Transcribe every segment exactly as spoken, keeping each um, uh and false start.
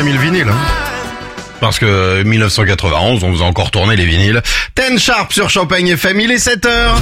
deux mille vinyles. Hein. Parce que mille neuf cent quatre-vingt-onze, on vous a encore tourné les vinyles. Ten Sharp sur Champagne F M, il est sept heures.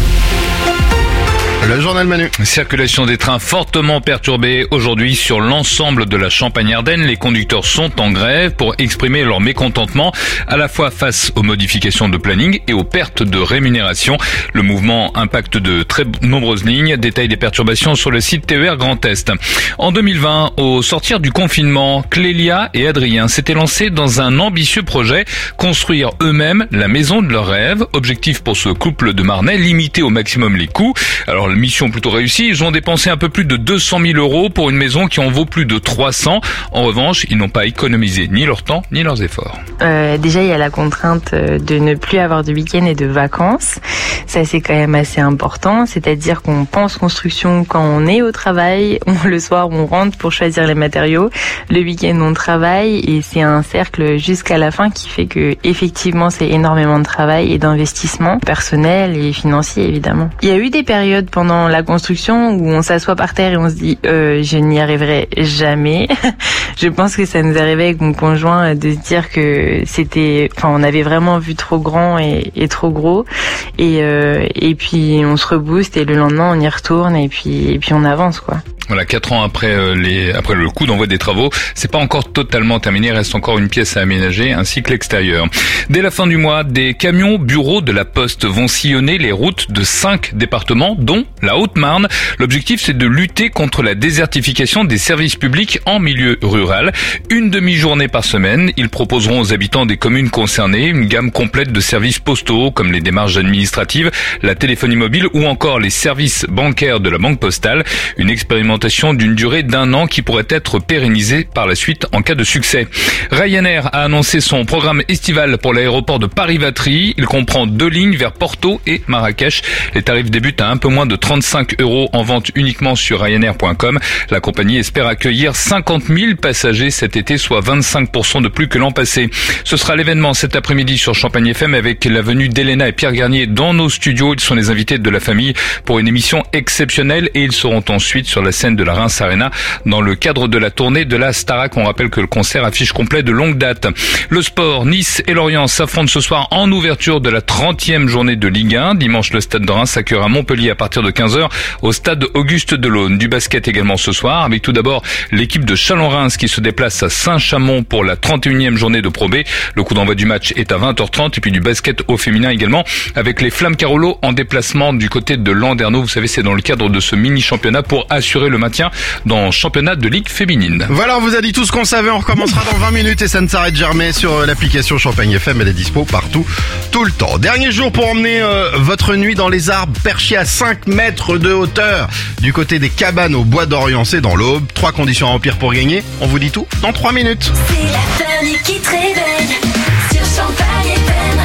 Le journal Manu. Circulation des trains fortement perturbée aujourd'hui sur l'ensemble de la Champagne-Ardenne. Les conducteurs sont en grève pour exprimer leur mécontentement à la fois face aux modifications de planning et aux pertes de rémunération. Le mouvement impacte de très nombreuses lignes. Détail des perturbations sur le site T E R Grand Est. En deux mille vingt, au sortir du confinement, Clélia et Adrien s'étaient lancés dans un ambitieux projet, construire eux-mêmes la maison de leurs rêves. Objectif pour ce couple de Marnais, limiter au maximum les coûts. Alors, mission plutôt réussie, ils ont dépensé un peu plus de deux cent mille euros pour une maison qui en vaut plus de trois cents. En revanche, ils n'ont pas économisé ni leur temps ni leurs efforts. Euh, déjà, il y a la contrainte de ne plus avoir de week-end et de vacances. Ça, c'est quand même assez important. C'est-à-dire qu'on pense construction quand on est au travail. On, le soir, on rentre pour choisir les matériaux. Le week-end, on travaille et c'est un cercle jusqu'à la fin qui fait que, effectivement, c'est énormément de travail et d'investissement personnel et financier, évidemment. Il y a eu des périodes pendant la construction où on s'assoit par terre et on se dit euh, je n'y arriverai jamais. Je pense que ça nous arrivait avec mon conjoint de se dire que c'était, enfin on avait vraiment vu trop grand et, et trop gros et euh, et puis on se rebooste et le lendemain on y retourne et puis et puis on avance quoi. Voilà, quatre ans après euh, les après le coup d'envoi des travaux, c'est pas encore totalement terminé, il reste encore une pièce à aménager ainsi que l'extérieur. Dès la fin du mois, des camions bureaux de la Poste vont sillonner les routes de cinq départements, dont la Haute-Marne. L'objectif, c'est de lutter contre la désertification des services publics en milieu rural. Une demi-journée par semaine, ils proposeront aux habitants des communes concernées une gamme complète de services postaux comme les démarches administratives, la téléphonie mobile ou encore les services bancaires de la Banque Postale. Une expérimentation d'une durée d'un an qui pourrait être pérennisée par la suite en cas de succès. Ryanair a annoncé son programme estival pour l'aéroport de Paris-Vatry. Il comprend deux lignes vers Porto et Marrakech. Les tarifs débutent à un peu moins de trente-cinq euros en vente uniquement sur ryanair point com. La compagnie espère accueillir cinquante mille passagers cet été, soit vingt-cinq pour cent de plus que l'an passé. Ce sera l'événement cet après-midi sur Champagne F M avec la venue d'Elena et Pierre Garnier dans nos studios. Ils sont les invités de la famille pour une émission exceptionnelle et ils seront ensuite sur la scène de la Reims Arena dans le cadre de la tournée de la Starac. On rappelle que le concert affiche complet de longue date. Le sport, Nice et Lorient s'affrontent ce soir en ouverture de la trentième journée de Ligue un. Dimanche, le stade de Reims accueillera Montpellier à partir de quinze heures au stade Auguste Delaune. Du basket également ce soir avec tout d'abord l'équipe de Chalon-Reims qui se déplace à Saint-Chamond pour la trente et unième journée de Pro B. Le coup d'envoi du match est à vingt heures trente et puis du basket au féminin également avec les Flammes Carolo en déplacement du côté de Landerneau. Vous savez, c'est dans le cadre de ce mini-championnat pour assurer le maintien dans le championnat de Ligue féminine. Voilà, on vous a dit tout ce qu'on savait. On recommencera dans vingt minutes et ça ne s'arrête jamais sur l'application Champagne F M. Elle est dispo partout, tout le temps. Dernier jour pour emmener euh, votre nuit dans les arbres perchés à cinq mètres de hauteur du côté des cabanes au bois d'Oriancé dans l'Aube. Trois conditions à remplir pour gagner. On vous dit tout dans trois minutes. C'est la famille qui te réveille sur Champagne F M.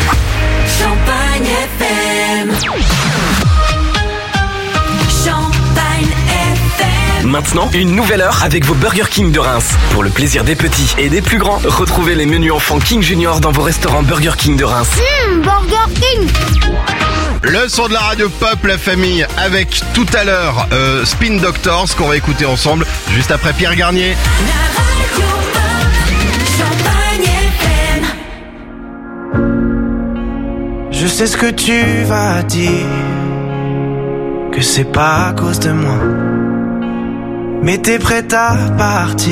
Champagne F M. Champagne F M. Maintenant, une nouvelle heure avec vos Burger King de Reims. Pour le plaisir des petits et des plus grands, retrouvez les menus enfants King Junior dans vos restaurants Burger King de Reims. Mmh, Burger King. Le son de la radio pop, la famille, avec tout à l'heure euh, Spin Doctors qu'on va écouter ensemble juste après Pierre Garnier. La radio pop, Champagne F M. Je sais ce que tu vas dire, que c'est pas à cause de moi, mais t'es prête à partir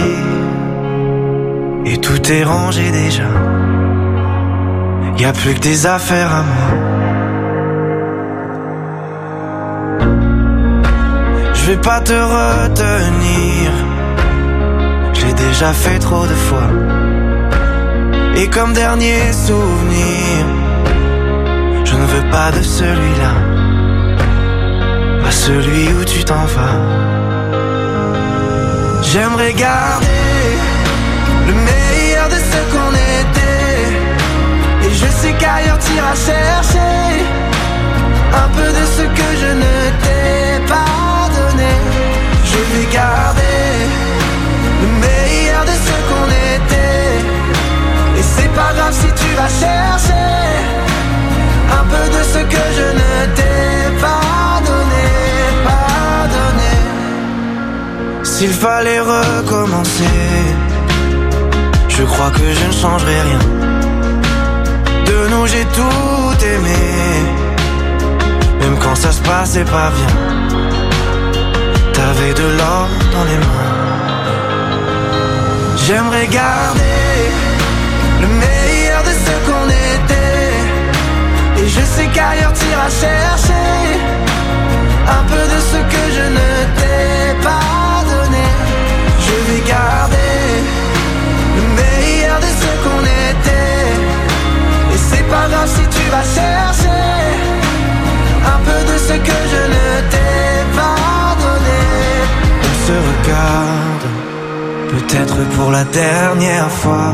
et tout est rangé déjà. Y a plus que des affaires à moi. Je vais pas te retenir, je l'ai déjà fait trop de fois. Et comme dernier souvenir, je ne veux pas de celui-là, pas celui où tu t'en vas. J'aimerais garder le meilleur de ce qu'on était, et je sais qu'ailleurs t'iras chercher un peu de ce que je ne t'ai pas donné. Je vais garder le meilleur de ce qu'on était, et c'est pas grave si tu vas chercher un peu de ce que je ne t'ai pas donné, pas donné. S'il fallait recommencer, je crois que je ne changerai rien. De nous j'ai tout aimé, même quand ça se passait pas bien. T'avais de l'or dans les mains. J'aimerais garder le meilleur de ce qu'on était, et je sais qu'ailleurs t'iras chercher un peu de ce que je ne t'ai pas donné. Je vais garder le meilleur de ce qu'on était, et c'est pas grave si tu vas chercher un peu de ce que je ne t'ai pas donné. On se regarde, peut-être pour la dernière fois,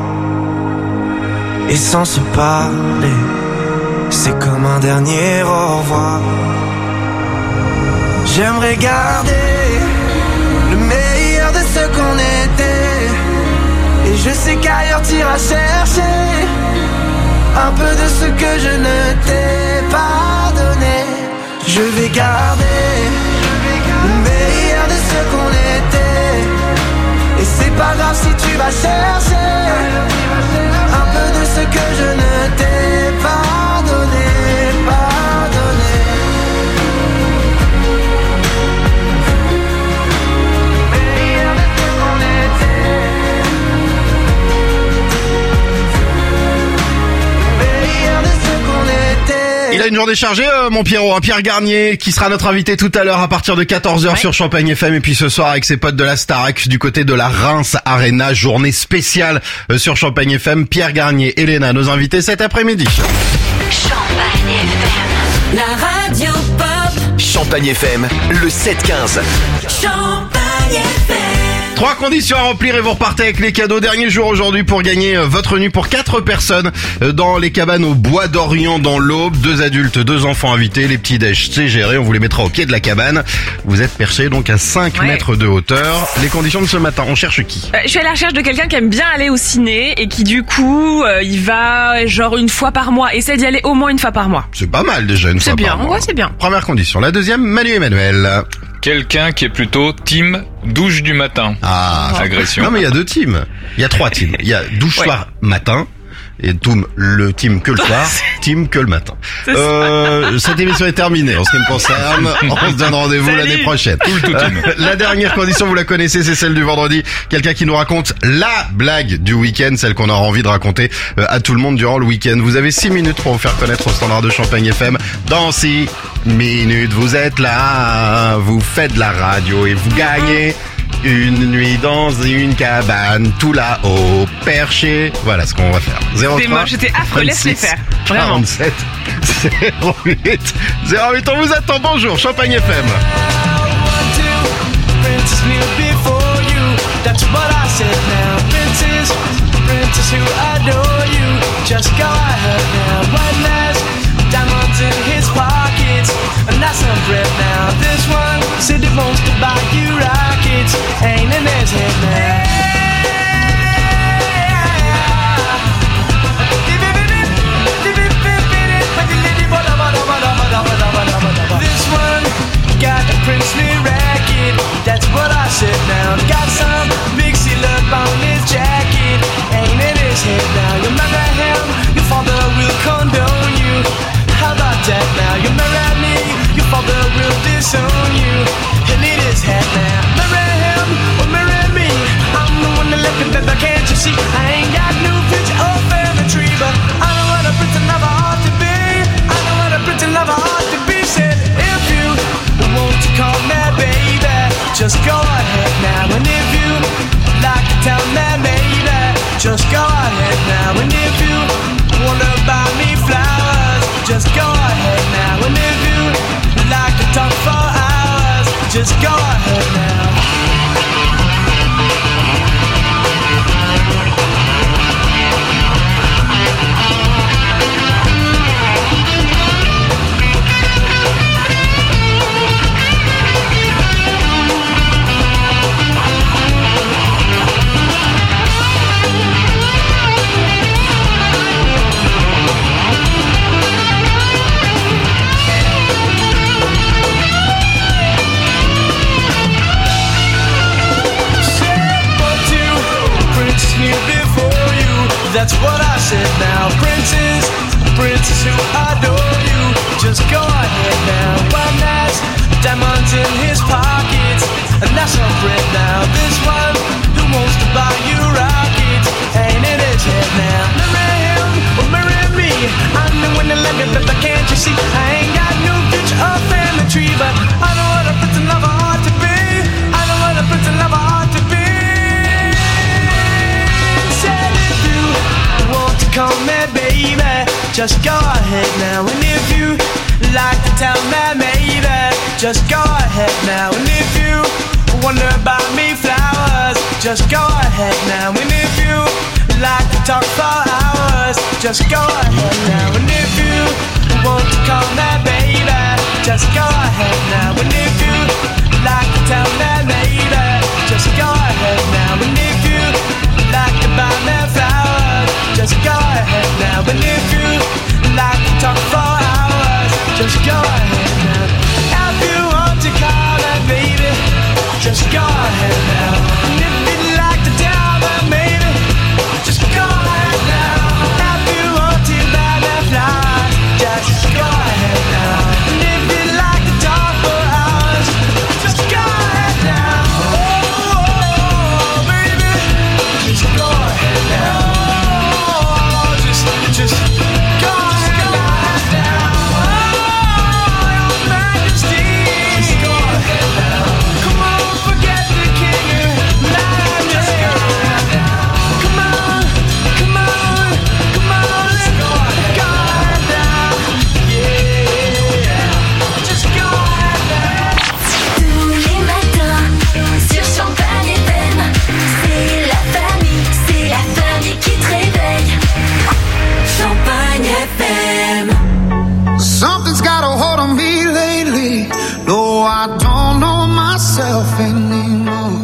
et sans se parler, c'est comme un dernier au revoir. J'aimerais garder le meilleur de ce qu'on était, et je sais qu'ailleurs t'iras chercher un peu de ce que je ne t'ai pas donné. Je vais garder le meilleur de ce qu'on était, et c'est pas grave si tu vas chercher un peu de ce que je ne t'ai pas donné, pas donné. Meilleur de ce qu'on était, meilleur de ce qu'on était. Il a une journée chargée, euh, mon Pierrot, hein, Pierre Garnier, qui sera notre invité tout à l'heure à partir de quatorze heures ouais. sur Champagne F M, et puis ce soir avec ses potes de la Starac du côté de la Reims Arena, journée spéciale euh, sur Champagne F M. Pierre Garnier, Elena, nos invités cet après-midi. Champagne F M, la radio pop. Champagne F M, le sept quinze. Champagne F M. Trois conditions à remplir et vous repartez avec les cadeaux. Dernier jour aujourd'hui pour gagner votre nuit pour quatre personnes dans les cabanes au Bois d'Orient dans l'Aube. Deux adultes, deux enfants invités. Les petits déj, c'est géré. On vous les mettra au pied de la cabane. Vous êtes perchés donc à cinq ouais. mètres de hauteur. Les conditions de ce matin, on cherche qui? euh, Je suis à la recherche de quelqu'un qui aime bien aller au ciné et qui du coup, euh, il va genre une fois par mois. Essaie d'y aller au moins une fois par mois. C'est pas mal déjà une c'est fois bien, par mois. Ouais, c'est bien. Première condition. La deuxième, Manu Emmanuel. Quelqu'un qui est plutôt team douche du matin. Ah, agression. Non mais il y a deux teams. Il y a trois teams. Il y a douche ouais. soir matin. Et tout le team que le soir, team que le matin. Euh, cette émission est terminée en ce qui me concerne. On se donne rendez-vous l'année prochaine. Tout le tout euh, la dernière condition, vous la connaissez, c'est celle du vendredi. Quelqu'un qui nous raconte la blague du week-end, celle qu'on aura envie de raconter à tout le monde durant le week-end. Vous avez six minutes pour vous faire connaître au standard de Champagne F M. Dans six minutes, vous êtes là, vous faites de la radio et vous gagnez une nuit dans une cabane, tout là-haut, perché. Voilà ce qu'on va faire. zéro trois, c'est moche, j'étais affreux, laisse les faire. Vraiment. quarante-sept, zéro huit, zéro huit, on vous attend. Bonjour, Champagne F M. Diamonds in his pockets, and that's some bread now. This one said he wants to buy you rockets, ain't in his head now. This one got a princely racket, that's what I said now. Got some big seal up on his jacket, ain't in his head now. You marry him, your father will condone you. How about that now? You marry me, your father will disown you. He'll eat his head now. Marry him or marry me, I'm the one that left him, baby, can't you see? I ain't got no picture or family tree, but I know what a pretty lover ought to be. I know what a pretty lover ought to be. Said if you want to call me baby, just go ahead now. And if you like to tell me maybe, just go ahead now. And if you wanna buy me flowers, just go ahead now. And if you like to talk for hours, just go ahead now. That's what I said now. Princes, princes who adore you, just go ahead now. One has diamonds in his pockets, and that's a friend now. This one who wants to buy you rockets, ain't in his head now. Marry him or marry me, I'm the one that let me, but can't you see? I ain't got no future or family tree, but I know what a prince and lover ought to be. I know what a prince and lover ought to be. Said if you want to call me baby, just go ahead now. And if you like to tell me maybe, just go ahead now. And if you wonder about me flowers, just go ahead now. And if you like to talk for hours, just go ahead now. And if you want to call me baby, just go ahead now. And if you like to tell me maybe, just go ahead now. And if you like to buy me flowers, just go ahead now. And if you like to talk for hours, just go ahead now. If you want to call me baby, just go ahead now. And if you'd like to tell me maybe, just go ahead now. If you want to buy me flowers, just go ahead now. And if you'd like to talk for hours, just go ahead now. Oh, oh, baby, just go ahead now. Oh, just, just go ahead now. Oh, your majesty, just go ahead now. Come on, forget the king and majesty. Come on, come on, come on, let's go ahead now. Yeah, just go ahead now. Tous les matins, sur Champagne F M, c'est la famille, c'est la famille qui te réveille. Champagne F M. Something's got a hold on me lately. No, I don't know myself anymore.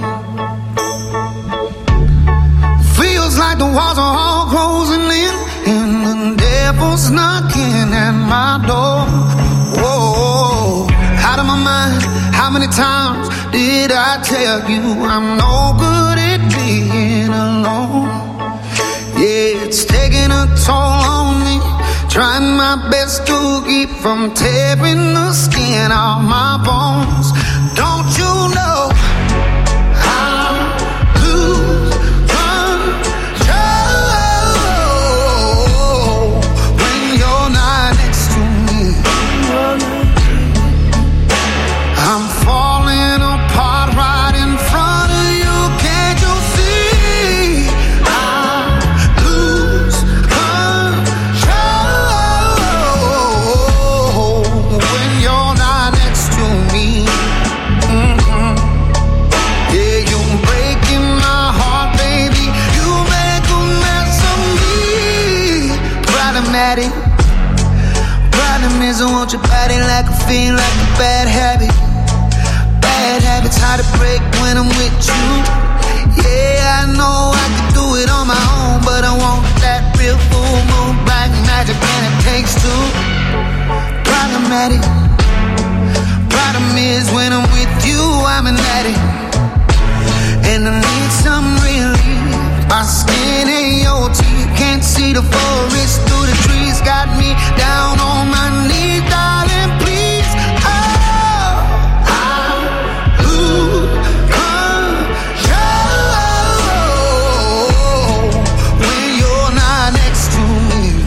Feels like the walls are all closing in, and the devil's knocking at my door. Whoa, out of my mind. How many times did I tell you I'm no good at being alone? Yeah, it's taking a toll on me. Trying my best to keep from tearing the skin off my bones. Don't you know I lose control when you're not next to me? I'm falling apart right in front of you. Can't you see? I lose control when you're not next to me. Mm-hmm. Yeah, you're breaking my heart, baby. You make a mess of me. Problematic. Problem is I want your body like I feel like a bad habit. Bad habits hard to break when I'm with you. Yeah, I know I could do it on my own, but I want that real full moon black magic, and it takes two. Problematic. Problem is when I'm with you, I'm an addict, and I need some relief. My skin ain't your teeth, can't see the forest through the trees. Got me down on my knees, darling, please. Oh, I lose control when you're not next to me.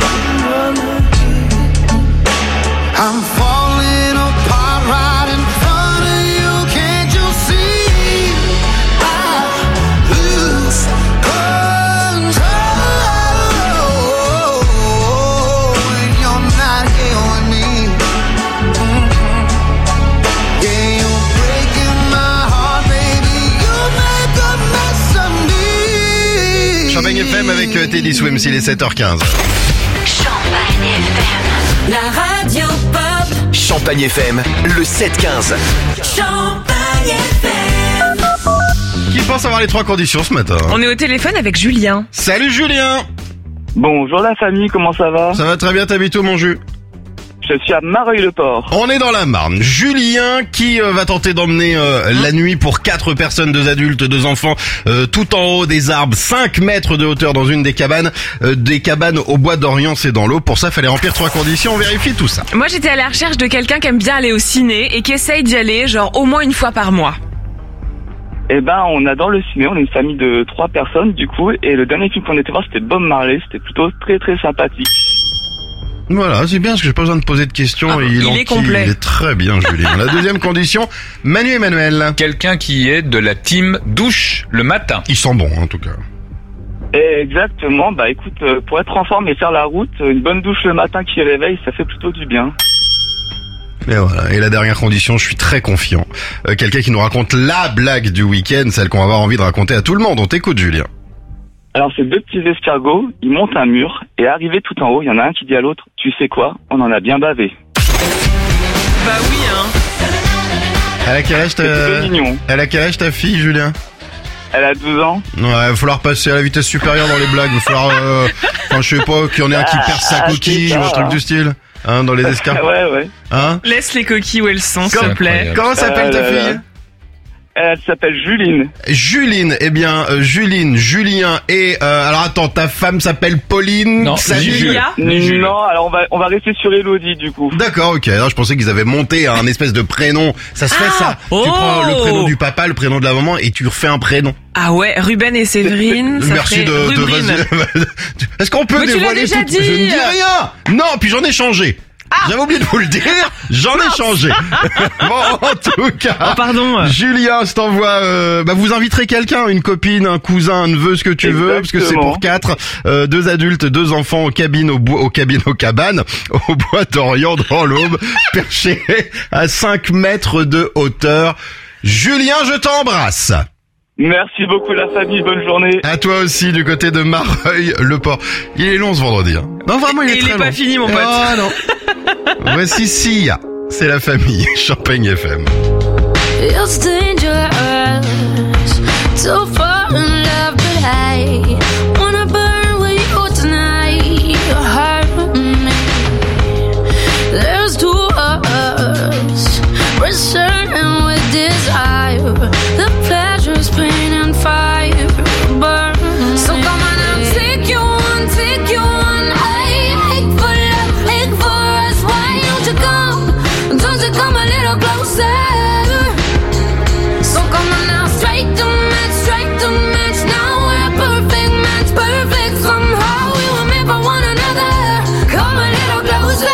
I'm falling apart right in front of you. Can't you see? I lose control when you're not here with me. Mhm. Yeah, you're breaking my heart, baby. You make a mess of me. Champagne F M avec euh, Teddy Swims, il est sept heures quinze. Champagne F M. La radio pop. Champagne F M, le sept quinze. Champagne F M. Qui pense avoir les trois conditions ce matin? On est au téléphone avec Julien. Salut Julien. Bonjour la famille, comment ça va? Ça va très bien, t'habites où mon jus? Je suis à Mareuil-le-Port. On est dans la Marne. Julien qui euh, va tenter d'emmener euh, la nuit pour quatre personnes, deux adultes, deux enfants, euh, tout en haut des arbres, cinq mètres de hauteur dans une des cabanes, euh, des cabanes au bois d'Orient, c'est dans l'eau. Pour ça, fallait remplir trois conditions. On vérifie tout ça. Moi, j'étais à la recherche de quelqu'un qui aime bien aller au ciné et qui essaye d'y aller, genre, au moins une fois par mois. Eh ben, on adore le ciné, on est une famille de trois personnes, du coup, et le dernier film qu'on était voir, c'était Bob Marley, c'était plutôt très très sympathique. Voilà, c'est bien parce que j'ai pas besoin de poser de questions. Ah, et il il, est enquille. complet. Il est très bien, Julien. La deuxième condition, Manu Emmanuel. Quelqu'un qui est de la team douche le matin. Il sent bon, en tout cas. Et exactement, bah écoute, euh, pour être en forme et faire la route, une bonne douche le matin qui réveille, ça fait plutôt du bien. Et voilà. Et la dernière condition, je suis très confiant. Euh, quelqu'un qui nous raconte la blague du week-end, celle qu'on va avoir envie de raconter à tout le monde. On t'écoute, Julien. Alors c'est deux petits escargots, ils montent un mur, et arrivés tout en haut, il y en a un qui dit à l'autre, tu sais quoi, on en a bien bavé. Bah oui, hein. Elle a quel âge C'est plutôt ta... mignon. Elle a quel âge ta fille, Julien? Elle a douze ans. Ouais, il va falloir passer à la vitesse supérieure dans les blagues. Il va falloir, euh... enfin, je sais pas, qu'il y en ait un qui perd sa Ah, coquille c'est ça, ou un truc hein. du style. Hein, dans les escargots. Ouais, ouais. Hein? Laisse les coquilles où elles sont, s'il te plaît. incroyable. Comment s'appelle Euh, ta là, fille? là. Elle s'appelle Juline. Juline, eh bien, euh, Juline, Julien et, euh, alors attends, ta femme s'appelle Pauline? Non, Salut. Jules. Julia Ni Jules. Non, alors on va, on va rester sur Elodie, du coup. D'accord, ok. Alors, je pensais qu'ils avaient monté un espèce de prénom. Ça se fait Ah, ça. oh. Tu prends le prénom du papa, le prénom de la maman et tu refais un prénom. Ah ouais, Ruben et Séverine, ça Merci ferait de, de Rubrine. vas-y. Est-ce qu'on peut Mais tu l'as dévoiler déjà tout? dit. Je ne dis rien. Non, puis j'en ai changé. J'avais oublié de vous le dire, j'en ai changé. Bon, en tout cas, Oh, pardon. Julien, je t'envoie, euh, bah, vous inviterez quelqu'un, une copine, un cousin, un neveu, ce que tu veux, parce que c'est Exactement. pour quatre, euh, deux adultes, deux enfants aux cabines, au bois, aux cabines, aux cabanes, au bois d'Orient dans l'Aube, perchés à cinq mètres de hauteur. Julien, je t'embrasse. Merci beaucoup la famille, bonne journée. À toi aussi, du côté de Mareuil-le-Port. Il est long ce vendredi, hein. Non, vraiment, il est Et il très est long. pas fini, mon pote. Oh, non. Voici Sia. C'est la famille. Champagne F M. It's dangerous to fall in love, but I wanna burn with you tonight. You hurt me. There's two of us, returning with desire. The pleasure's pain and fire burn. So come on, I'll take you on, take you on. I ache for love, ache for us. Why don't you come? Don't you come a little closer? So come on now, strike the match, strike the match. Now we're a perfect match, perfect somehow. We were meant for one another. Come a little closer.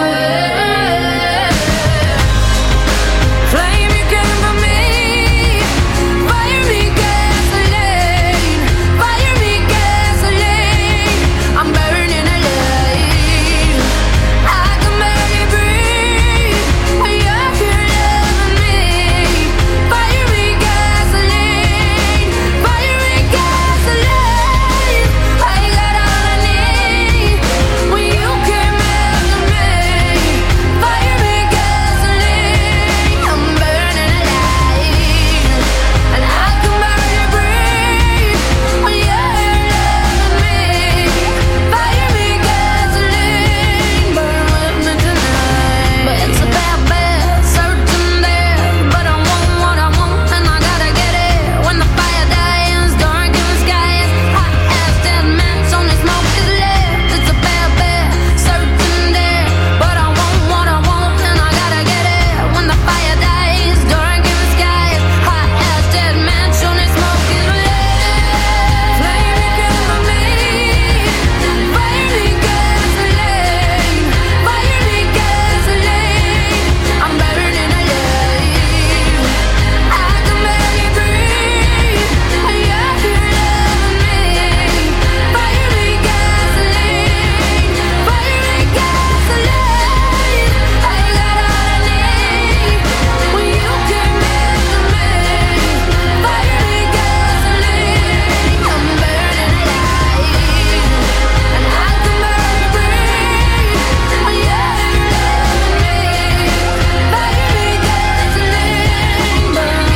Flame you came for me, fire me gasoline, fire me gasoline. I'm burning alive. I can barely breathe when you're here loving me. Fire me gasoline, fire me gasoline. I got all I need when you came after me. Fire me gasoline, I'm burning alive, and I can barely breathe when you're here loving me. Fire me gasoline, burn with me tonight. But it's a bad, bad, certain there. But I want what I want, and I gotta get it. When the fire dies, dark in the sky is hot as dead man's only smoke is left. It's a bad, bad, certain there. But I want what I want, and I gotta get it. When the fire dies, dark in the sky is hot as dead man's only smoke is left. Flame you came for me, fire me gasoline, fire me gasoline. I'm burning alive. I can barely breathe when you're here loving me. Fire me gasoline, fire me gasoline. I got all I need when you came after me. Fire me gasoline, I'm burning alive, and I can barely breathe when you're here loving me. Fire me gasoline,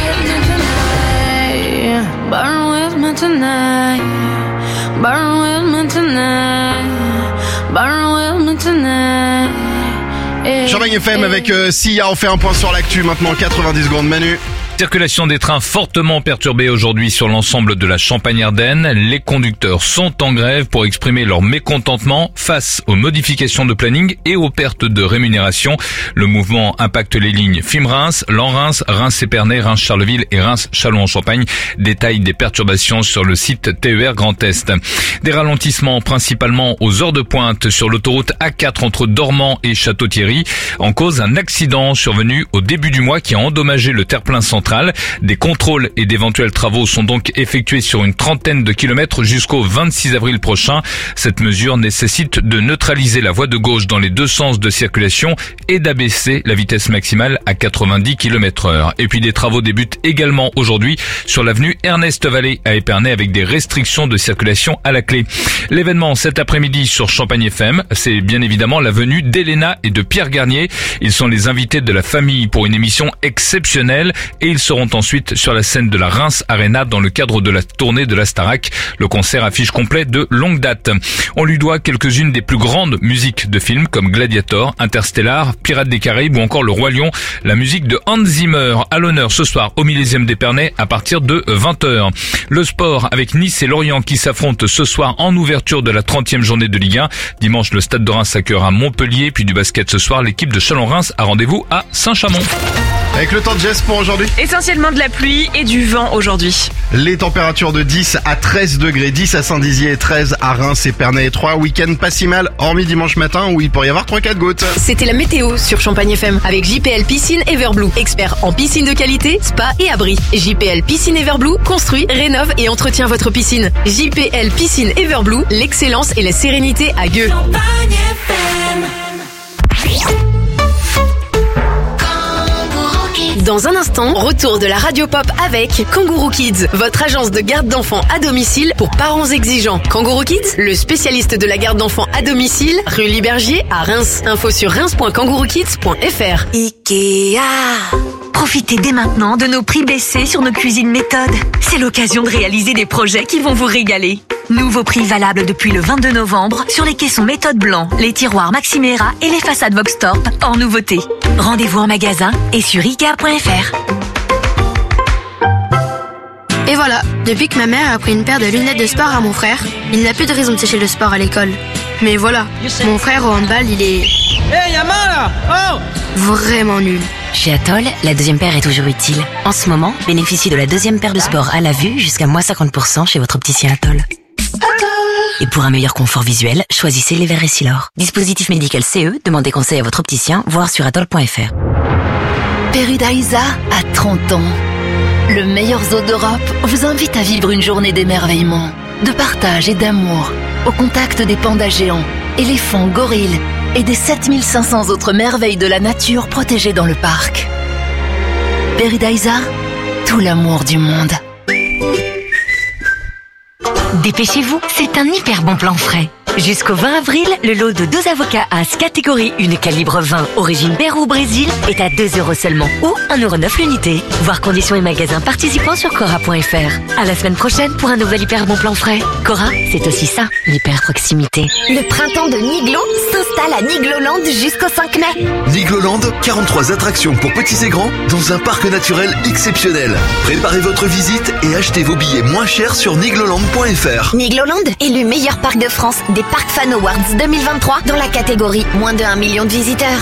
burn with me tonight, burn with me tonight, burn with me tonight, burn with me tonight. Champagne F M avec euh, Sia, on fait un point sur l'actu maintenant, quatre-vingt-dix secondes Manu. Circulation des trains fortement perturbée aujourd'hui sur l'ensemble de la Champagne-Ardenne. Les conducteurs sont en grève pour exprimer leur mécontentement face aux modifications de planning et aux pertes de rémunération. Le mouvement impacte les lignes Fimes-Reims, Lens-Reims, Reims-Épernay, Reims-Charleville et Reims-Châlons-en-Champagne. Détail des perturbations sur le site T E R Grand Est. Des ralentissements principalement aux heures de pointe sur l'autoroute A quatre entre Dormans et Château-Thierry. En cause, un accident survenu au début du mois qui a endommagé le terre-plein central. Des contrôles et d'éventuels travaux sont donc effectués sur une trentaine de kilomètres jusqu'au vingt-six avril prochain. Cette mesure nécessite de neutraliser la voie de gauche dans les deux sens de circulation et d'abaisser la vitesse maximale à quatre-vingt-dix kilomètres heure. Et puis des travaux débutent également aujourd'hui sur l'avenue Ernest Vallée à Épernay avec des restrictions de circulation à la clé. L'événement cet après-midi sur Champagne F M, c'est bien évidemment la venue d'Elena et de Pierre Garnier. Ils sont les invités de la famille pour une émission exceptionnelle et ils seront ensuite sur la scène de la Reims Arena dans le cadre de la tournée de la Starac. Le concert affiche complet de longue date. On lui doit quelques-unes des plus grandes musiques de films comme Gladiator, Interstellar, Pirates des Caraïbes ou encore Le Roi Lion. La musique de Hans Zimmer à l'honneur ce soir au millésime d'Épernay à partir de vingt heures. Le sport avec Nice et Lorient qui s'affrontent ce soir en ouverture de la trentième journée de Ligue un. Dimanche, le Stade de Reims accueillera Montpellier. Puis du basket ce soir, l'équipe de Châlons-Reims a rendez-vous à Saint-Chamond. Avec le temps de Jess pour aujourd'hui. Essentiellement de la pluie et du vent aujourd'hui. Les températures de dix à treize degrés, dix à Saint-Dizier et treize à Reims, Épernay et Troyes. Week-end pas si mal, hormis dimanche matin où il pourrait y avoir trois quatre gouttes. C'était la météo sur Champagne F M avec J P L Piscine Everblue, expert en piscine de qualité, spa et abri. J P L Piscine Everblue construit, rénove et entretient votre piscine. J P L Piscine Everblue, l'excellence et la sérénité à Gueux. Dans un instant, retour de la radio pop avec Kangourou Kids, votre agence de garde d'enfants à domicile pour parents exigeants. Kangourou Kids, le spécialiste de la garde d'enfants à domicile, rue Libergier à Reims. Info sur reims point kangourou kids point f r. Ikea. Profitez dès maintenant de nos prix baissés sur nos cuisines méthodes. C'est l'occasion de réaliser des projets qui vont vous régaler. Nouveaux prix valables depuis le vingt-deux novembre sur les caissons méthode blanc, les tiroirs Maximera et les façades Voxtorp hors nouveauté. Rendez-vous en magasin et sur ikea point f r. Et voilà, depuis que ma mère a pris une paire de lunettes de sport à mon frère, il n'a plus de raison de sécher le sport à l'école. Mais voilà, mon frère au handball, il est... Hey, y'a mal là! Oh! Vraiment nul. Chez Atoll, la deuxième paire est toujours utile. En ce moment, bénéficiez de la deuxième paire de sport à la vue jusqu'à moins cinquante pour cent chez votre opticien Atoll. Et pour un meilleur confort visuel, choisissez les verres Essilor. Dispositif médical C E, demandez conseil à votre opticien, voire sur atoll point f r. Paradisa a trente ans. Le meilleur zoo d'Europe vous invite à vivre une journée d'émerveillement, de partage et d'amour, au contact des pandas géants, éléphants, gorilles et des sept mille cinq cents autres merveilles de la nature protégées dans le parc. Paradisa, tout l'amour du monde. Dépêchez-vous, c'est un hyper bon plan frais. Jusqu'au vingt avril, le lot de deux avocats As catégorie un calibre vingt origine Pérou Brésil est à deux euros seulement ou un euro neuf l'unité. Voir conditions et magasins participants sur cora point f r. À la semaine prochaine pour un nouvel hyper bon plan frais. Cora, c'est aussi ça, l'hyper proximité. Le printemps de Niglo s'installe à Nigloland jusqu'au cinq mai. Nigloland, quarante-trois attractions pour petits et grands dans un parc naturel exceptionnel. Préparez votre visite et achetez vos billets moins chers sur nigloland point f r. Nigloland est le meilleur parc de France des Parc Fan Awards deux mille vingt-trois dans la catégorie moins de un million de visiteurs.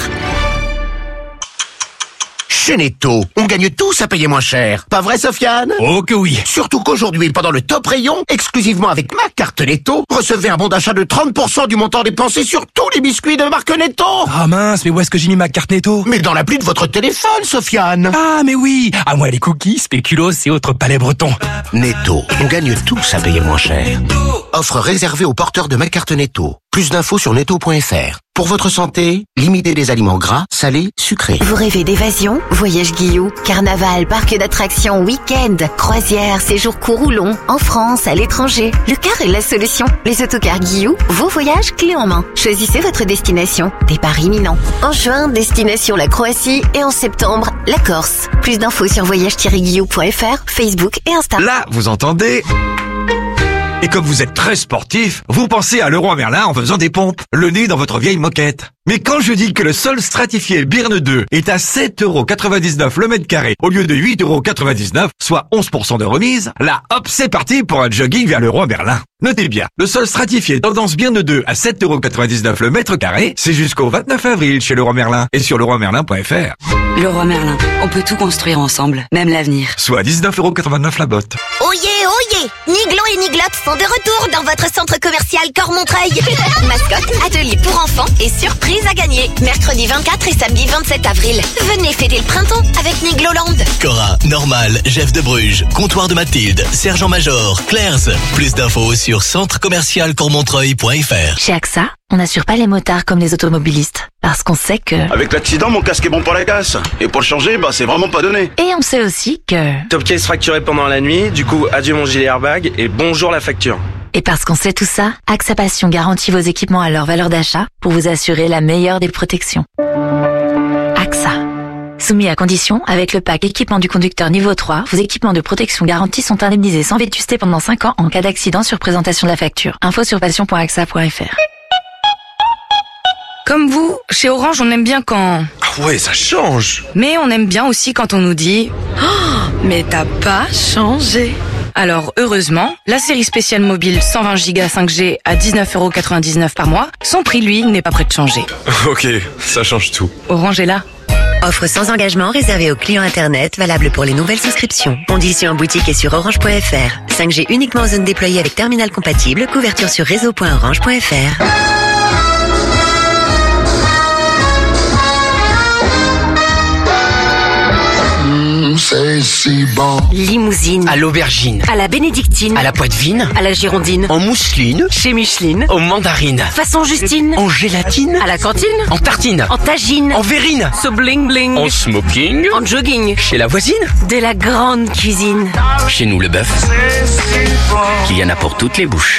Chez Netto, on gagne tous à payer moins cher. Pas vrai, Sofiane? Oh que oui. Surtout qu'aujourd'hui, pendant le top rayon, exclusivement avec ma carte Netto, recevez un bon d'achat de trente pour cent du montant dépensé sur tous les biscuits de marque Netto. Ah mince, mais où est-ce que j'ai mis ma carte Netto? Mais dans l'appli de votre téléphone, Sofiane. Ah mais oui. À moi les cookies, spéculoos et autres palais bretons. Netto, on gagne tous à payer moins cher. Offre réservée aux porteurs de ma carte Netto. Plus d'infos sur netto point f r. Pour votre santé, limitez les aliments gras, salés, sucrés. Vous rêvez d'évasion? Voyage Guillou, carnaval, parc d'attractions, week-end, croisière, séjour court ou long, en France, à l'étranger. Le car est la solution. Les autocars Guillou, vos voyages clés en main. Choisissez votre destination. Départ imminent. En juin, destination la Croatie et en septembre, la Corse. Plus d'infos sur voyage tiret guillou point f r, Facebook et Insta. Là, vous entendez? Et comme vous êtes très sportif, vous pensez à Leroy Merlin en faisant des pompes, le nez dans votre vieille moquette. Mais quand je dis que le sol stratifié Birne deux est à sept euros quatre-vingt-dix-neuf le mètre carré au lieu de huit euros quatre-vingt-dix-neuf, soit onze pour cent de remise, là, hop, c'est parti pour un jogging vers le Roi Merlin. Notez bien, le sol stratifié tendance Birne deux à sept euros quatre-vingt-dix-neuf le mètre carré, c'est jusqu'au vingt-neuf avril chez Leroy Merlin et sur leroy merlin point f r. Leroy Merlin, on peut tout construire ensemble, même l'avenir. Soit dix-neuf euros quatre-vingt-neuf la botte. Oyez, oyez, Niglo et Niglotte sont de retour dans votre centre commercial Cormontreuil. Mascotte, atelier pour enfants et surprise à gagner. Mercredi vingt-quatre et samedi vingt-sept avril. Venez fêter le printemps avec Nigloland. Cora, Normal, Jeff de Bruges, Comptoir de Mathilde, Sergent-Major, Claire's. Plus d'infos sur centre commercial cormontreuil point f r. Chez A X A, on n'assure pas les motards comme les automobilistes. Parce qu'on sait que... Avec l'accident, mon casque est bon pour la casse. Et pour le changer, bah c'est vraiment pas donné. Et on sait aussi que... Top case fracturé pendant la nuit, du coup adieu mon gilet airbag et bonjour la facture. Et parce qu'on sait tout ça, A X A Passion garantit vos équipements à leur valeur d'achat pour vous assurer la meilleure des protections. A X A. Soumis à condition, avec le pack équipement du conducteur niveau trois, vos équipements de protection garantis sont indemnisés sans vétusté pendant cinq ans en cas d'accident sur présentation de la facture. Info sur passion point a x a point f r. Comme vous, chez Orange, on aime bien quand... Ah ouais, ça change. Mais on aime bien aussi quand on nous dit oh, mais t'as pas changé. Alors, heureusement, la série spéciale mobile cent vingt giga cinq G à dix-neuf euros quatre-vingt-dix-neuf par mois, son prix, lui, n'est pas prêt de changer. Ok, ça change tout. Orange est là. Offre sans engagement réservée aux clients internet, valable pour les nouvelles souscriptions. Conditions en boutique et sur orange point f r. cinq G uniquement en zone déployée avec terminal compatible. Couverture sur réseau point orange point f r. C'est si bon. Limousine. À l'aubergine. À la bénédictine. À la poitevine. À la girondine. En mousseline. Chez Micheline. Aux mandarines. Façon Justine. En gélatine. À la cantine. En tartine. En tagine. En verrine. So bling bling. En smoking. En jogging. Chez la voisine. De la grande cuisine. Chez nous le bœuf. Qu'il y en a pour toutes les bouches.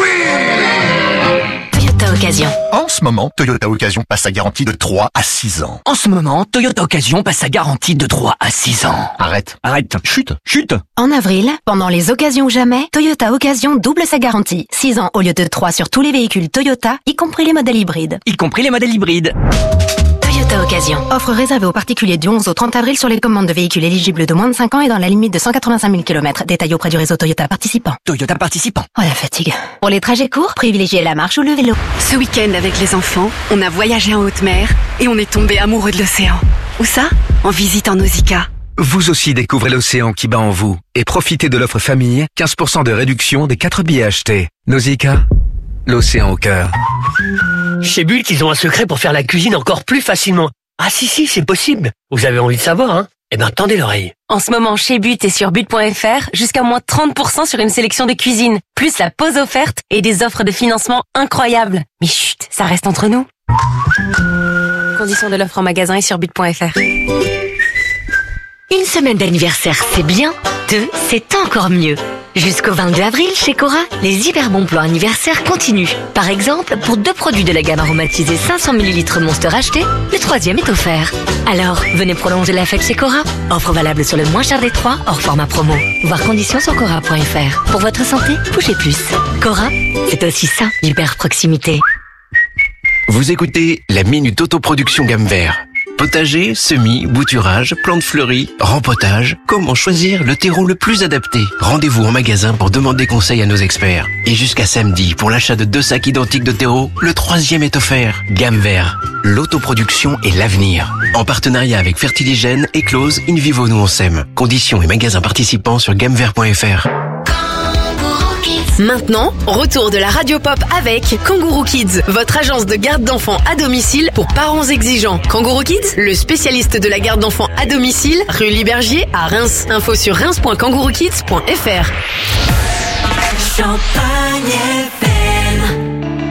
Toyota Occasion. En ce moment, Toyota Occasion passe sa garantie de trois à six ans. En ce moment, Toyota Occasion passe sa garantie de trois à six ans. Arrête. Arrête. Chute. Chute. En avril, pendant les occasions ou jamais, Toyota Occasion double sa garantie. six ans au lieu de trois sur tous les véhicules Toyota, y compris les modèles hybrides. Y compris les modèles hybrides. Toyota Occasion. Offre réservée aux particuliers du onze au trente avril sur les commandes de véhicules éligibles de moins de cinq ans et dans la limite de cent quatre-vingt-cinq mille kilomètres. Détail auprès du réseau Toyota participant. Toyota participant. Oh la fatigue. Pour les trajets courts, privilégiez la marche ou le vélo. Ce week-end avec les enfants, on a voyagé en haute mer et on est tombé amoureux de l'océan. Où ça? En visite en Nausicaa. Vous aussi découvrez l'océan qui bat en vous et profitez de l'offre famille, quinze pour cent de réduction des quatre billets achetés. Nausicaa, l'océan au cœur. Chez Bulte, ils ont un secret pour faire la cuisine encore plus facilement. Ah si, si, c'est possible. Vous avez envie de savoir, hein? Eh ben, tendez l'oreille. En ce moment, chez But et sur but point f r, jusqu'à moins trente pour cent sur une sélection de cuisine, plus la pause offerte et des offres de financement incroyables. Mais chut, ça reste entre nous. Conditions de l'offre en magasin et sur but point f r. Une semaine d'anniversaire, c'est bien. Deux, c'est encore mieux. Jusqu'au vingt-deux avril, chez Cora, les hyper bons plans anniversaires continuent. Par exemple, pour deux produits de la gamme aromatisée cinq cents millilitres Monster achetés, le troisième est offert. Alors, venez prolonger la fête chez Cora. Offre valable sur le moins cher des trois, hors format promo. Voir conditions sur cora point f r. Pour votre santé, bougez plus. Cora, c'est aussi ça, l'hyper proximité. Vous écoutez la Minute Autoproduction Gamme Vert. Potager, semis, bouturage, plantes fleuries, rempotage, comment choisir le terreau le plus adapté? Rendez-vous en magasin pour demander conseil à nos experts. Et jusqu'à samedi, pour l'achat de deux sacs identiques de terreau, le troisième est offert. Gamme Vert, l'autoproduction est l'avenir. En partenariat avec Fertiligène, Eclose, Invivo Nous on s'aime. Conditions et magasins participants sur gamme vert point f r. Maintenant, retour de la radio pop avec Kangourou Kids, votre agence de garde d'enfants à domicile pour parents exigeants. Kangourou Kids, le spécialiste de la garde d'enfants à domicile, rue Libergier à Reims. Info sur reims point kangourou kids point f r. Champagne F M.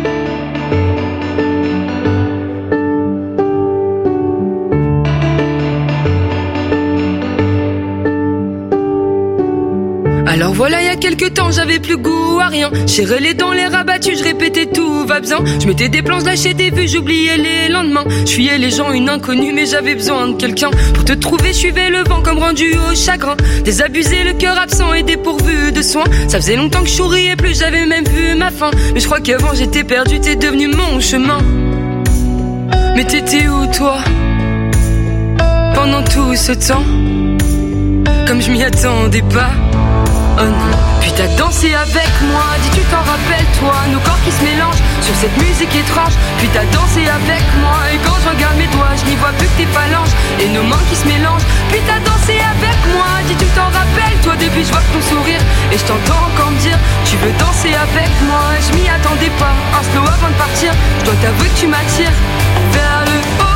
Alors voilà, il y a quelques temps, j'avais plus goût à rien. Serré les dents, les rabattus, je répétais tout va bien. Je mettais des plans, lâchais des vues, j'oubliais les lendemains. Je fuyais les gens, une inconnue, mais j'avais besoin de quelqu'un. Pour te trouver, je suivais le vent comme rendu au chagrin. Désabusé, le cœur absent et dépourvu de soins. Ça faisait longtemps que je souriais plus, j'avais même vu ma fin. Mais je crois qu'avant j'étais perdu, t'es devenu mon chemin. Mais t'étais où toi pendant tout ce temps? Comme je m'y attendais pas. Oh non. Puis t'as dansé avec moi, dis tu t'en rappelles toi, nos corps qui se mélangent sur cette musique étrange. Puis t'as dansé avec moi, et quand je regarde mes doigts, je n'y vois plus que tes phalanges et nos mains qui se mélangent. Puis t'as dansé avec moi, dis tu t'en rappelles toi, depuis je vois ton sourire et je t'entends encore me dire tu veux danser avec moi. Je m'y attendais pas, un slow avant de partir, je dois t'avouer que tu m'attires vers le haut.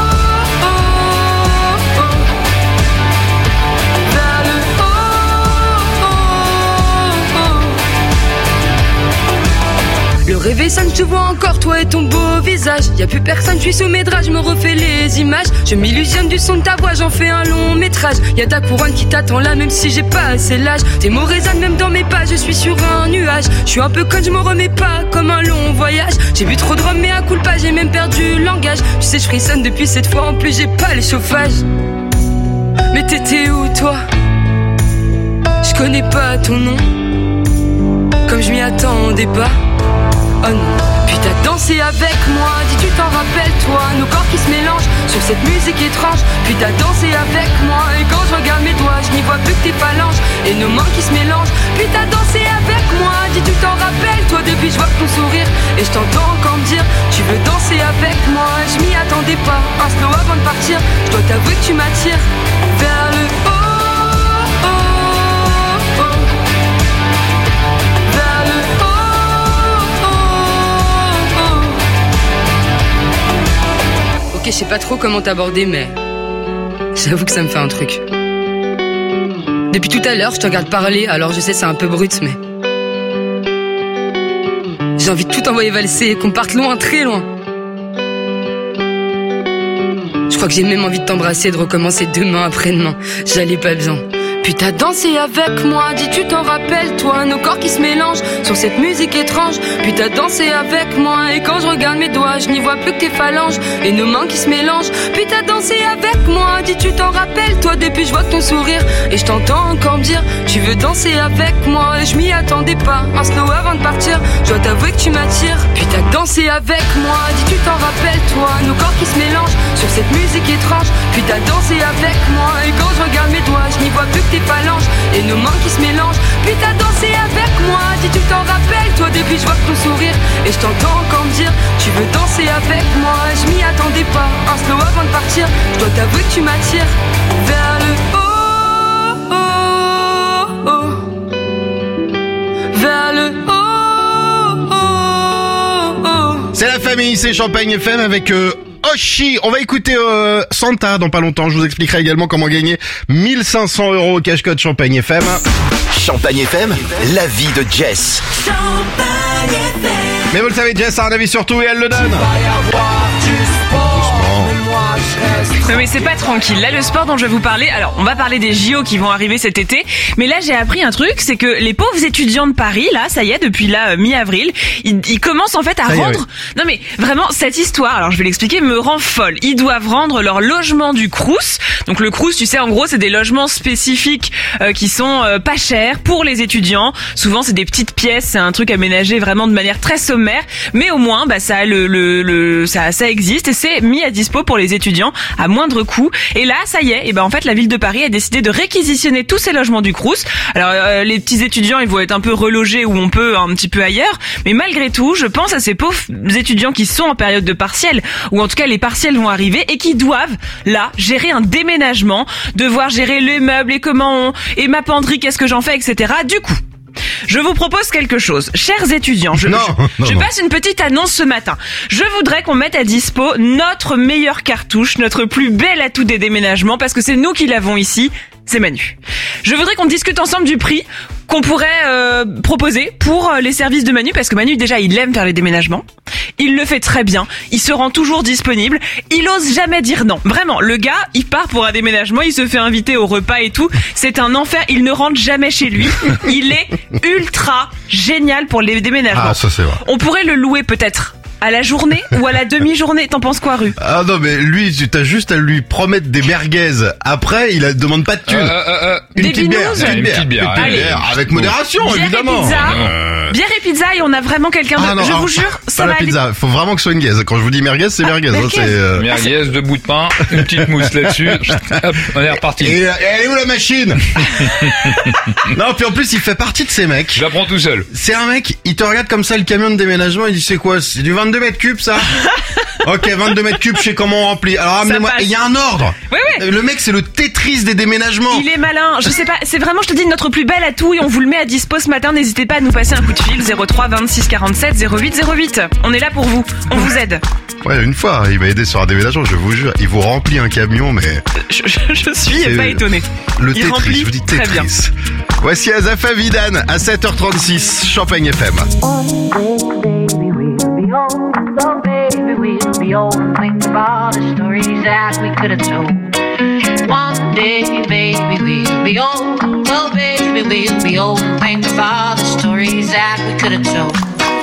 Le réveil sonne, je te vois encore, toi et ton beau visage. Y'a plus personne, je suis sous mes draps, je me refais les images. Je m'illusionne du son de ta voix, j'en fais un long métrage. Y'a ta couronne qui t'attend là, même si j'ai pas assez l'âge. Tes mots résonnent même dans mes pas, je suis sur un nuage. Je suis un peu conne, je me remets pas, comme un long voyage. J'ai bu trop de rhum, mais à coup pas, j'ai même perdu le langage. Tu sais, je frissonne depuis cette fois, en plus j'ai pas le chauffage. Mais t'étais où toi? Je connais pas ton nom, comme je m'y attendais pas. Oh non. Puis t'as dansé avec moi, dis tu t'en rappelles toi, nos corps qui se mélangent sur cette musique étrange. Puis t'as dansé avec moi, et quand je regarde mes doigts, je n'y vois plus que tes phalanges et nos mains qui se mélangent. Puis t'as dansé avec moi, dis tu t'en rappelles toi, depuis je vois ton sourire et je t'entends encore me dire tu veux danser avec moi. Je m'y attendais pas, un slow avant de partir, je dois t'avouer que tu m'attires vers le haut. Ok, je sais pas trop comment t'aborder, mais j'avoue que ça me fait un truc. Depuis tout à l'heure, je te regarde parler, alors je sais c'est un peu brut, mais j'ai envie de tout envoyer valser, qu'on parte loin, très loin. Je crois que j'ai même envie de t'embrasser, de recommencer demain, après-demain. J'allais pas bien. Puis t'as dansé avec moi, dis tu t'en rappelles toi, nos corps qui se mélangent sur cette musique étrange. Puis t'as dansé avec moi, et quand je regarde mes doigts, je n'y vois plus que tes phalanges et nos mains qui se mélangent. Puis t'as dansé avec moi, dis tu t'en rappelles toi, depuis je vois ton sourire et je t'entends encore me dire tu veux danser avec moi. Et je m'y attendais pas, un slow avant de partir, je dois t'avouer que tu m'attires. Puis t'as dansé avec moi, dis tu t'en rappelles toi, nos corps qui se mélangent sur cette musique étrange. Puis t'as dansé avec moi, et quand je regarde mes doigts, je n'y vois plus que tes phalanges et nos mains qui se mélangent. Puis t'as dansé avec moi, dis tu t'en rappelles toi, depuis je vois ton sourire et je t'entends encore me dire tu veux danser avec moi. Je m'y attendais pas, un slow avant de partir, je dois t'avouer que tu m'attires vers le haut, oh, oh, vers le haut, oh, oh. C'est la famille, c'est Champagne F M avec euh, Oshi. On va écouter euh, Santa dans pas longtemps. Je vous expliquerai également comment gagner mille cinq cents euros au cash code Champagne F M. Champagne F M, la vie de Jess. Champagne F M. Mais vous le savez, Jess a un avis sur tout et elle le donne. Non mais c'est pas tranquille. Là, le sport dont je vais vous parler, alors on va parler des J O qui vont arriver cet été, mais là j'ai appris un truc, c'est que les pauvres étudiants de Paris, là, ça y est, depuis là, mi-avril, ils, ils commencent en fait à ça rendre... Y est, oui. Non mais vraiment, cette histoire, alors je vais l'expliquer, me rend folle. Ils doivent rendre leur logement du Crous. Donc le Crous, tu sais, en gros, c'est des logements spécifiques euh, qui sont euh, pas chers pour les étudiants. Souvent, c'est des petites pièces, c'est un truc aménagé vraiment de manière très sommaire, mais au moins, bah ça, le, le, le, ça, ça existe et c'est mis à dispo pour les étudiants à moindre coût. Et là, ça y est, et ben en fait, la ville de Paris a décidé de réquisitionner tous ces logements du Crous. Alors, euh, les petits étudiants, ils vont être un peu relogés où on peut, un petit peu ailleurs, mais malgré tout, je pense à ces pauvres étudiants qui sont en période de partiel, ou en tout cas les partiels vont arriver et qui doivent là gérer un déménagement, devoir gérer les meubles et comment on, et ma penderie, qu'est-ce que j'en fais, et cetera. Du coup, je vous propose quelque chose. Chers étudiants, je, non, je, non, je non. passe une petite annonce ce matin. Je voudrais qu'on mette à dispo notre meilleure cartouche, notre plus bel atout des déménagements, parce que c'est nous qui l'avons ici, c'est Manu. Je voudrais qu'on discute ensemble du prix qu'on pourrait euh, proposer pour les services de Manu, parce que Manu, déjà, il aime faire les déménagements. Il le fait très bien. Il se rend toujours disponible. Il ose jamais dire non. Vraiment, le gars, il part pour un déménagement, il se fait inviter au repas et tout. C'est un enfer. Il ne rentre jamais chez lui. Il est ultra génial pour les déménagements. Ah, ça c'est vrai. On pourrait le louer peut-être À la journée ou à la demi-journée? T'en penses quoi, Rue? Ah non, mais lui, tu t'as juste à lui promettre des merguez. Après, il ne demande pas de thunes. Euh, euh, euh, une, des petite bière, binous, une petite bière, une petite Allez. bière, avec modération, Bière évidemment. Et pizza, Euh. bière et pizza, et on a vraiment quelqu'un de... Ah non, je alors, vous jure, ça pas va la aller. pizza. Faut vraiment que ce soit une gaze. Quand je vous dis merguez, c'est merguez. hein, merguez. c'est, euh, Merguez, deux bouts de pain, une petite mousse là-dessus. Hop, on est reparti. Et, et elle est où la machine? Non, puis en plus, il fait partie de ces mecs. Je la prends tout seul. C'est un mec, il te regarde comme ça, le camion de déménagement, il dit c'est quoi? C'est du vingt-deux mètres cubes, ça? Ok, vingt-deux mètres cubes, je sais comment on remplit. Alors amenez-moi, passe. et il y a un ordre. Oui, oui. Le mec, c'est le Tetris des déménagements. Il est malin, je sais pas, c'est vraiment, je te dis, notre plus belle atout et on vous le met à dispo ce matin. N'hésitez pas à nous passer un coup de fil, zéro trois vingt-six quarante-sept zéro huit zéro huit. On est là pour vous, on vous aide. Ouais, une fois, il m'a aidé sur un déménagement, je vous jure. Il vous remplit un camion, mais... Je, je, je suis C'est pas étonnée. Le Il Tetris, remplit je vous dis très bien. Tetris. Voici Azafa Vidane à sept heures trente-six, Champagne F M. So baby, we'll be old and think of all the stories that we could have told. One day, baby, we'll be old. Oh baby, we'll be old and think of all the stories that we could have told.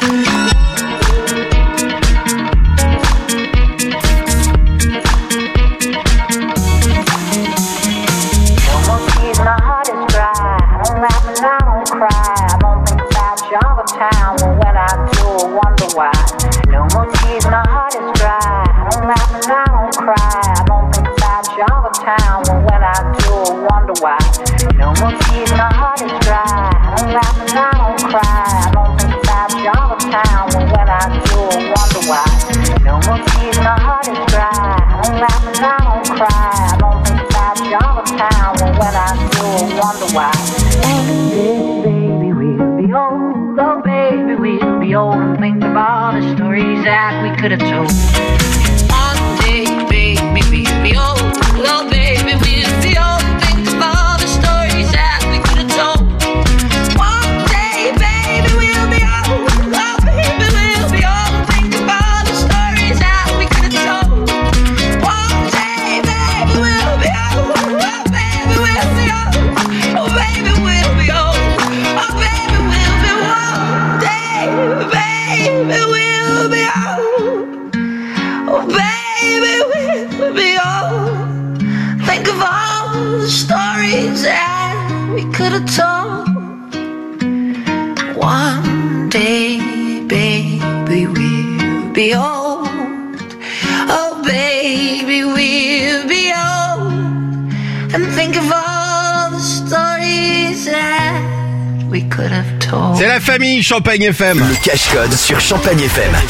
No more tears, my heart is dry. I don't laugh and I don't cry. I don't think about you all the time. Well, when I do, I wonder why. No more tears, my heart is dry. I don't laugh and I don't cry. I don't think about you all the time. Well, when I do, I wonder why. No more tears, my heart is dry. I don't laugh and I don't cry. I don't think about you all the time. Well, when I do, I wonder why. No more tears, my heart is dry. I don't laugh and I don't cry. I don't think about you all the time. Well, when I do, I wonder why. One day, baby, we'll be old. Oh, baby, we'll be old and think of all the stories that we could have told. One day, baby, we'll be old. Oh, baby, we'll be old and think of all the stories that we could have told. One day, baby, we'll be old. Oh, baby, we'll be old and think of all the stories that we could have told. One day, baby, we'll be old. Oh, baby, we'll be old. Oh, baby, we'll be old. Oh, baby, we'll be one day, baby, we'll be old. Oh, baby, we'll be old. Think of all the stories that we could have told. One day, baby, we'll be old. Oh, baby, we'll be old. And think of all the stories that we could have told. C'est la famille Champagne F M. Le cache-code sur Champagne F M.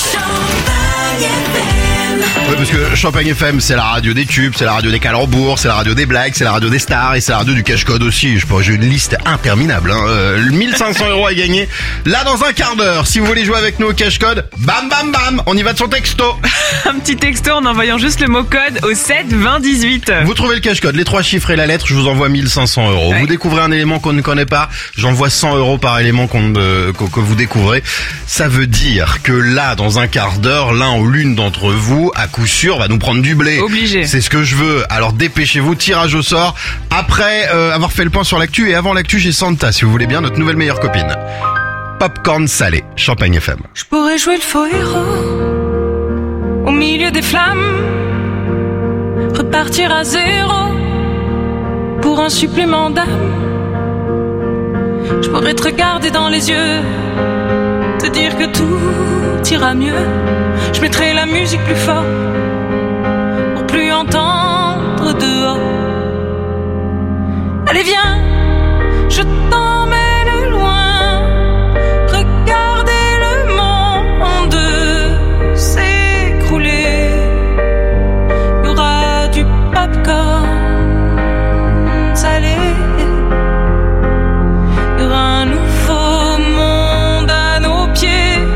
Ouais, parce que Champagne F M, c'est la radio des tubes, c'est la radio des calembours, c'est la radio des blagues, c'est la radio des stars et c'est la radio du cache-code aussi. Je sais pas, j'ai une liste interminable. Hein. Euh, mille cinq cents euros à gagner. Là, dans un quart d'heure, si vous voulez jouer avec nous au cache-code, bam bam bam, on y va de son texto. Un petit texto en envoyant juste le mot code au sept vingt dix-huit. Vous trouvez le cache-code, les trois chiffres et la lettre, je vous envoie mille cinq cents euros. Ouais. Vous découvrez un élément qu'on ne connaît pas, j'envoie cent euros par élément qu'on ne- que, que vous découvrez. Ça veut dire que là, dans un quart d'heure, l'un ou l'une d'entre vous, à coup sûr, va nous prendre du blé. Obligé. C'est ce que je veux. Alors dépêchez-vous, tirage au sort. Après euh, avoir fait le point sur l'actu et avant l'actu, j'ai Santa, si vous voulez bien, notre nouvelle meilleure copine. Popcorn salé, Champagne F M. Je pourrais jouer le faux héros au milieu des flammes, repartir à zéro pour un supplément d'âme. Je pourrais te regarder dans les yeux, te dire que tout ira mieux. Je mettrai la musique plus fort pour plus entendre dehors. Allez viens, je t'emmène loin. Regardez le monde s'écrouler. Il y aura du popcorn salé. Il y aura un nouveau monde à nos pieds.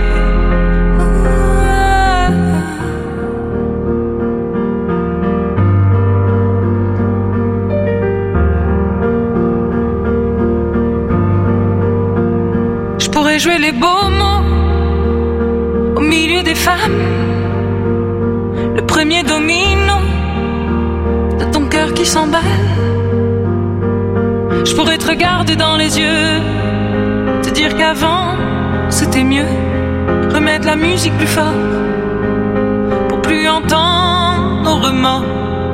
Je pourrais jouer les beaux mots au milieu des femmes, le premier domino de ton cœur qui s'emballe. Je pourrais te regarder dans les yeux, te dire qu'avant c'était mieux, remettre la musique plus fort mort.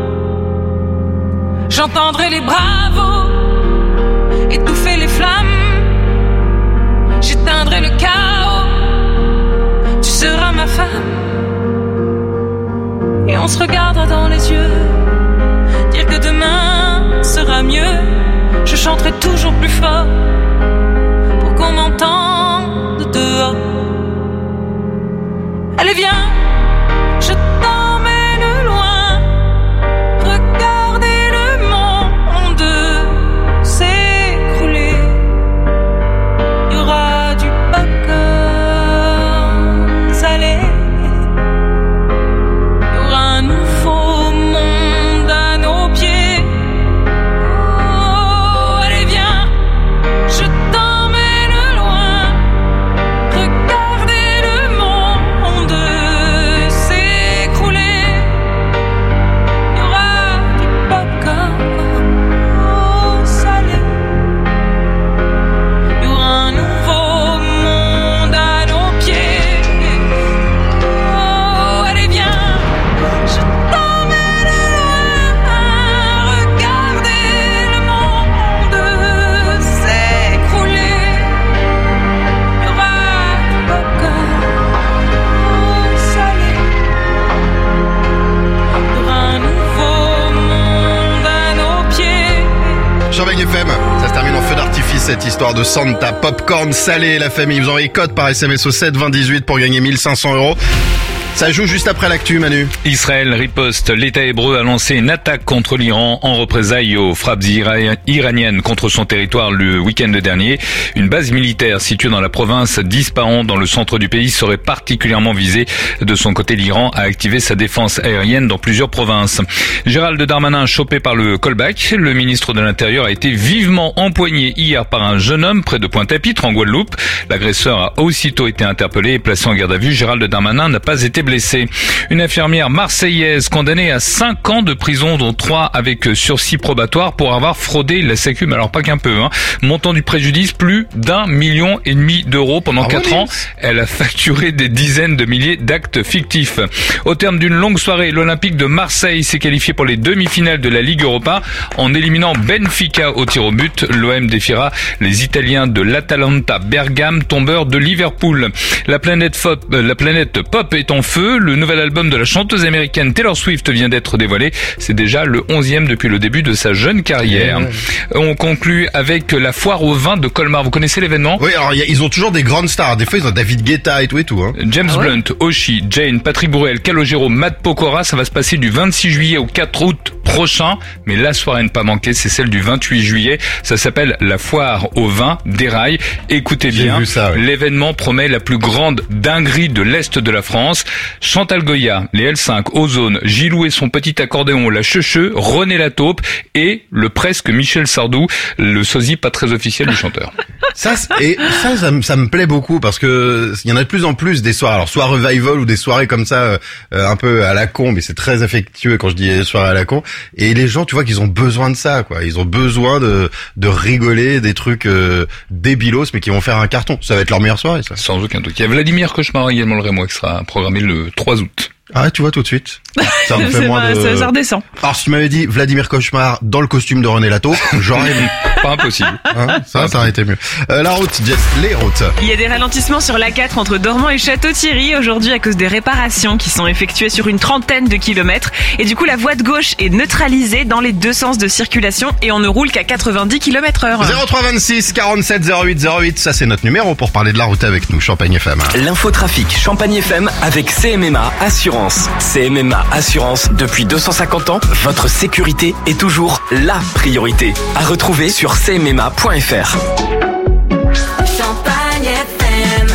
J'entendrai les bravos étouffer les flammes. J'éteindrai le chaos. Tu seras ma femme. Et on se regardera dans les yeux. Dire que demain sera mieux. Je chanterai toujours plus fort pour qu'on m'entende dehors. Allez viens, je t'emmène loin. Regardez le monde s'écrouler. Il y aura du popcorn salé. Il y aura un nouveau monde à nos pieds. Oh, allez viens, je t'emmène loin. Regardez le monde s'écrouler. Il y aura du popcorn salé. Il y aura un nouveau monde à nos pieds. Oh, allez viens, je t'emmène loin. Regardez le monde s'écrouler. Il y aura du popcorn salé. Il y aura un nouveau monde à nos pieds. Champagne F M, ça se termine en feu d'artifice cette histoire de Santa. Popcorn salé, la famille. Vous envoyez code par S M S au sept vingt dix-huit pour gagner mille cinq cents euros. Ça joue juste après l'actu, Manu. Israël riposte. L'État hébreu a lancé une attaque contre l'Iran en représailles aux frappes ira- iraniennes contre son territoire le week-end dernier. Une base militaire située dans la province d'Ispahan, dans le centre du pays, serait particulièrement visée. De son côté, l'Iran a activé sa défense aérienne dans plusieurs provinces. Gérald Darmanin, chopé par le callback, le ministre de l'Intérieur a été vivement empoigné hier par un jeune homme près de Pointe-à-Pitre, en Guadeloupe. L'agresseur a aussitôt été interpellé et placé en garde à vue. Gérald Darmanin n'a pas été blessé. Une infirmière marseillaise condamnée à cinq ans de prison, dont trois avec sursis probatoire pour avoir fraudé la sécu, mais alors pas qu'un peu, hein. Montant du préjudice, plus d'un million et demi d'euros. Pendant Ah quatre oui. ans, elle a facturé des dizaines de milliers d'actes fictifs. Au terme d'une longue soirée, l'Olympique de Marseille s'est qualifié pour les demi-finales de la Ligue Europa en éliminant Benfica au tir au but. L'O M défiera les Italiens de l'Atalanta Bergame, tombeur de Liverpool. La planète pop, la planète pop est en feu. Le nouvel album de la chanteuse américaine Taylor Swift vient d'être dévoilé. C'est déjà le onzième depuis le début de sa jeune carrière. On conclut avec la foire au vin de Colmar. Vous connaissez l'événement? Oui, alors y a- ils ont toujours des grandes stars. Des fois, ils ont David Guetta et tout et tout. Hein. James Ah ouais Blunt, Oshi, Jane, Patrick Bruel, Calogero, Matt Pokora, ça va se passer du vingt-six juillet au quatre août prochain. Mais la soirée à ne pas manquer, c'est celle du vingt-huit juillet. Ça s'appelle la foire au vin des rails. Écoutez J'ai bien, vu ça, oui. l'événement promet la plus grande dinguerie de l'Est de la France. Chantal Goya, les L cinq, Ozone, Gilou et son petit accordéon, la Checheux, René Lataupe et le presque Michel Sardou, le sosie pas très officiel du chanteur. Ça, c'est- et ça, ça, me- ça me plaît beaucoup parce que il y en a de plus en plus des soirées, alors soit revival ou des soirées comme ça, euh, un peu à la con, mais c'est très affectueux quand je dis soirées à la con. Et les gens, tu vois, qu'ils ont besoin de ça, quoi. Ils ont besoin de de rigoler des trucs euh, débilos, mais qui vont faire un carton. Ça va être leur meilleure soirée, ça. Sans aucun doute. Il y a Vladimir Cauchemar également le Rémois qui sera programmé le trois août. Ah ouais, tu vois tout de suite. Ça me fait C'est moins pas- de... ça- ça redescend. Alors si tu m'avais dit Vladimir Cauchemar dans le costume de René Lataupe, j'aurais aimé. Pas impossible. Hein, ça, ça aurait été mieux. Euh, la route, Jess, les routes. Il y a des ralentissements sur l'A quatre entre Dormans et Château-Thierry aujourd'hui à cause des réparations qui sont effectuées sur une trentaine de kilomètres. Et du coup, la voie de gauche est neutralisée dans les deux sens de circulation et on ne roule qu'à quatre-vingt-dix kilomètres heure. zéro trois vingt-six quarante-sept zéro huit zéro huit, ça c'est notre numéro pour parler de la route avec nous, Champagne F M. L'infotrafic Champagne F M avec C M M A Assurance. C M M A Assurance, depuis deux cent cinquante ans, votre sécurité est toujours la priorité. À retrouver sur c m m a point f r. Champagne F M.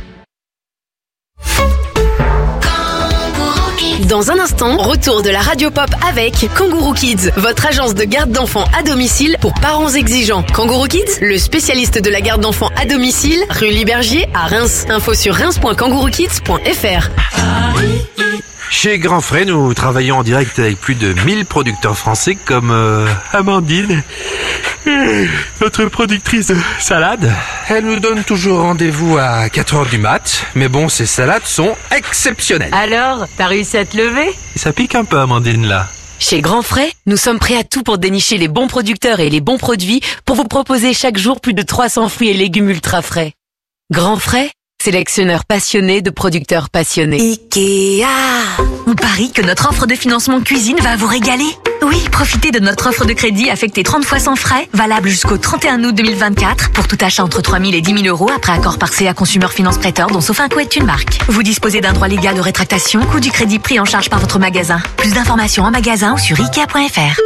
Dans un instant, retour de la radio pop avec Kangourou Kids, votre agence de garde d'enfants à domicile pour parents exigeants. Kangourou Kids, le spécialiste de la garde d'enfants à domicile, rue Libergier à Reims. Info sur reims point kangourou kids point f r. Chez Grand Frais, nous travaillons en direct avec plus de mille producteurs français comme euh, Amandine, Notre productrice de salade, elle nous donne toujours rendez-vous à quatre heures du mat, mais bon, ces salades sont exceptionnelles. Alors, t'as réussi à te lever? Ça pique un peu, Amandine, là. Chez Grand Frais, nous sommes prêts à tout pour dénicher les bons producteurs et les bons produits pour vous proposer chaque jour plus de trois cents fruits et légumes ultra frais. Grand Frais, sélectionneur passionné de producteurs passionnés. Ikea. On parie que notre offre de financement cuisine va vous régaler. Oui, profitez de notre offre de crédit affectée trente fois sans frais, valable jusqu'au trente et un août deux mille vingt-quatre, pour tout achat entre trois mille et dix mille euros après accord par C A Consumer Finance Prêteur, dont Sofinco est une marque. Vous disposez d'un droit légal de rétractation, coût du crédit pris en charge par votre magasin. Plus d'informations en magasin ou sur ikea point f r.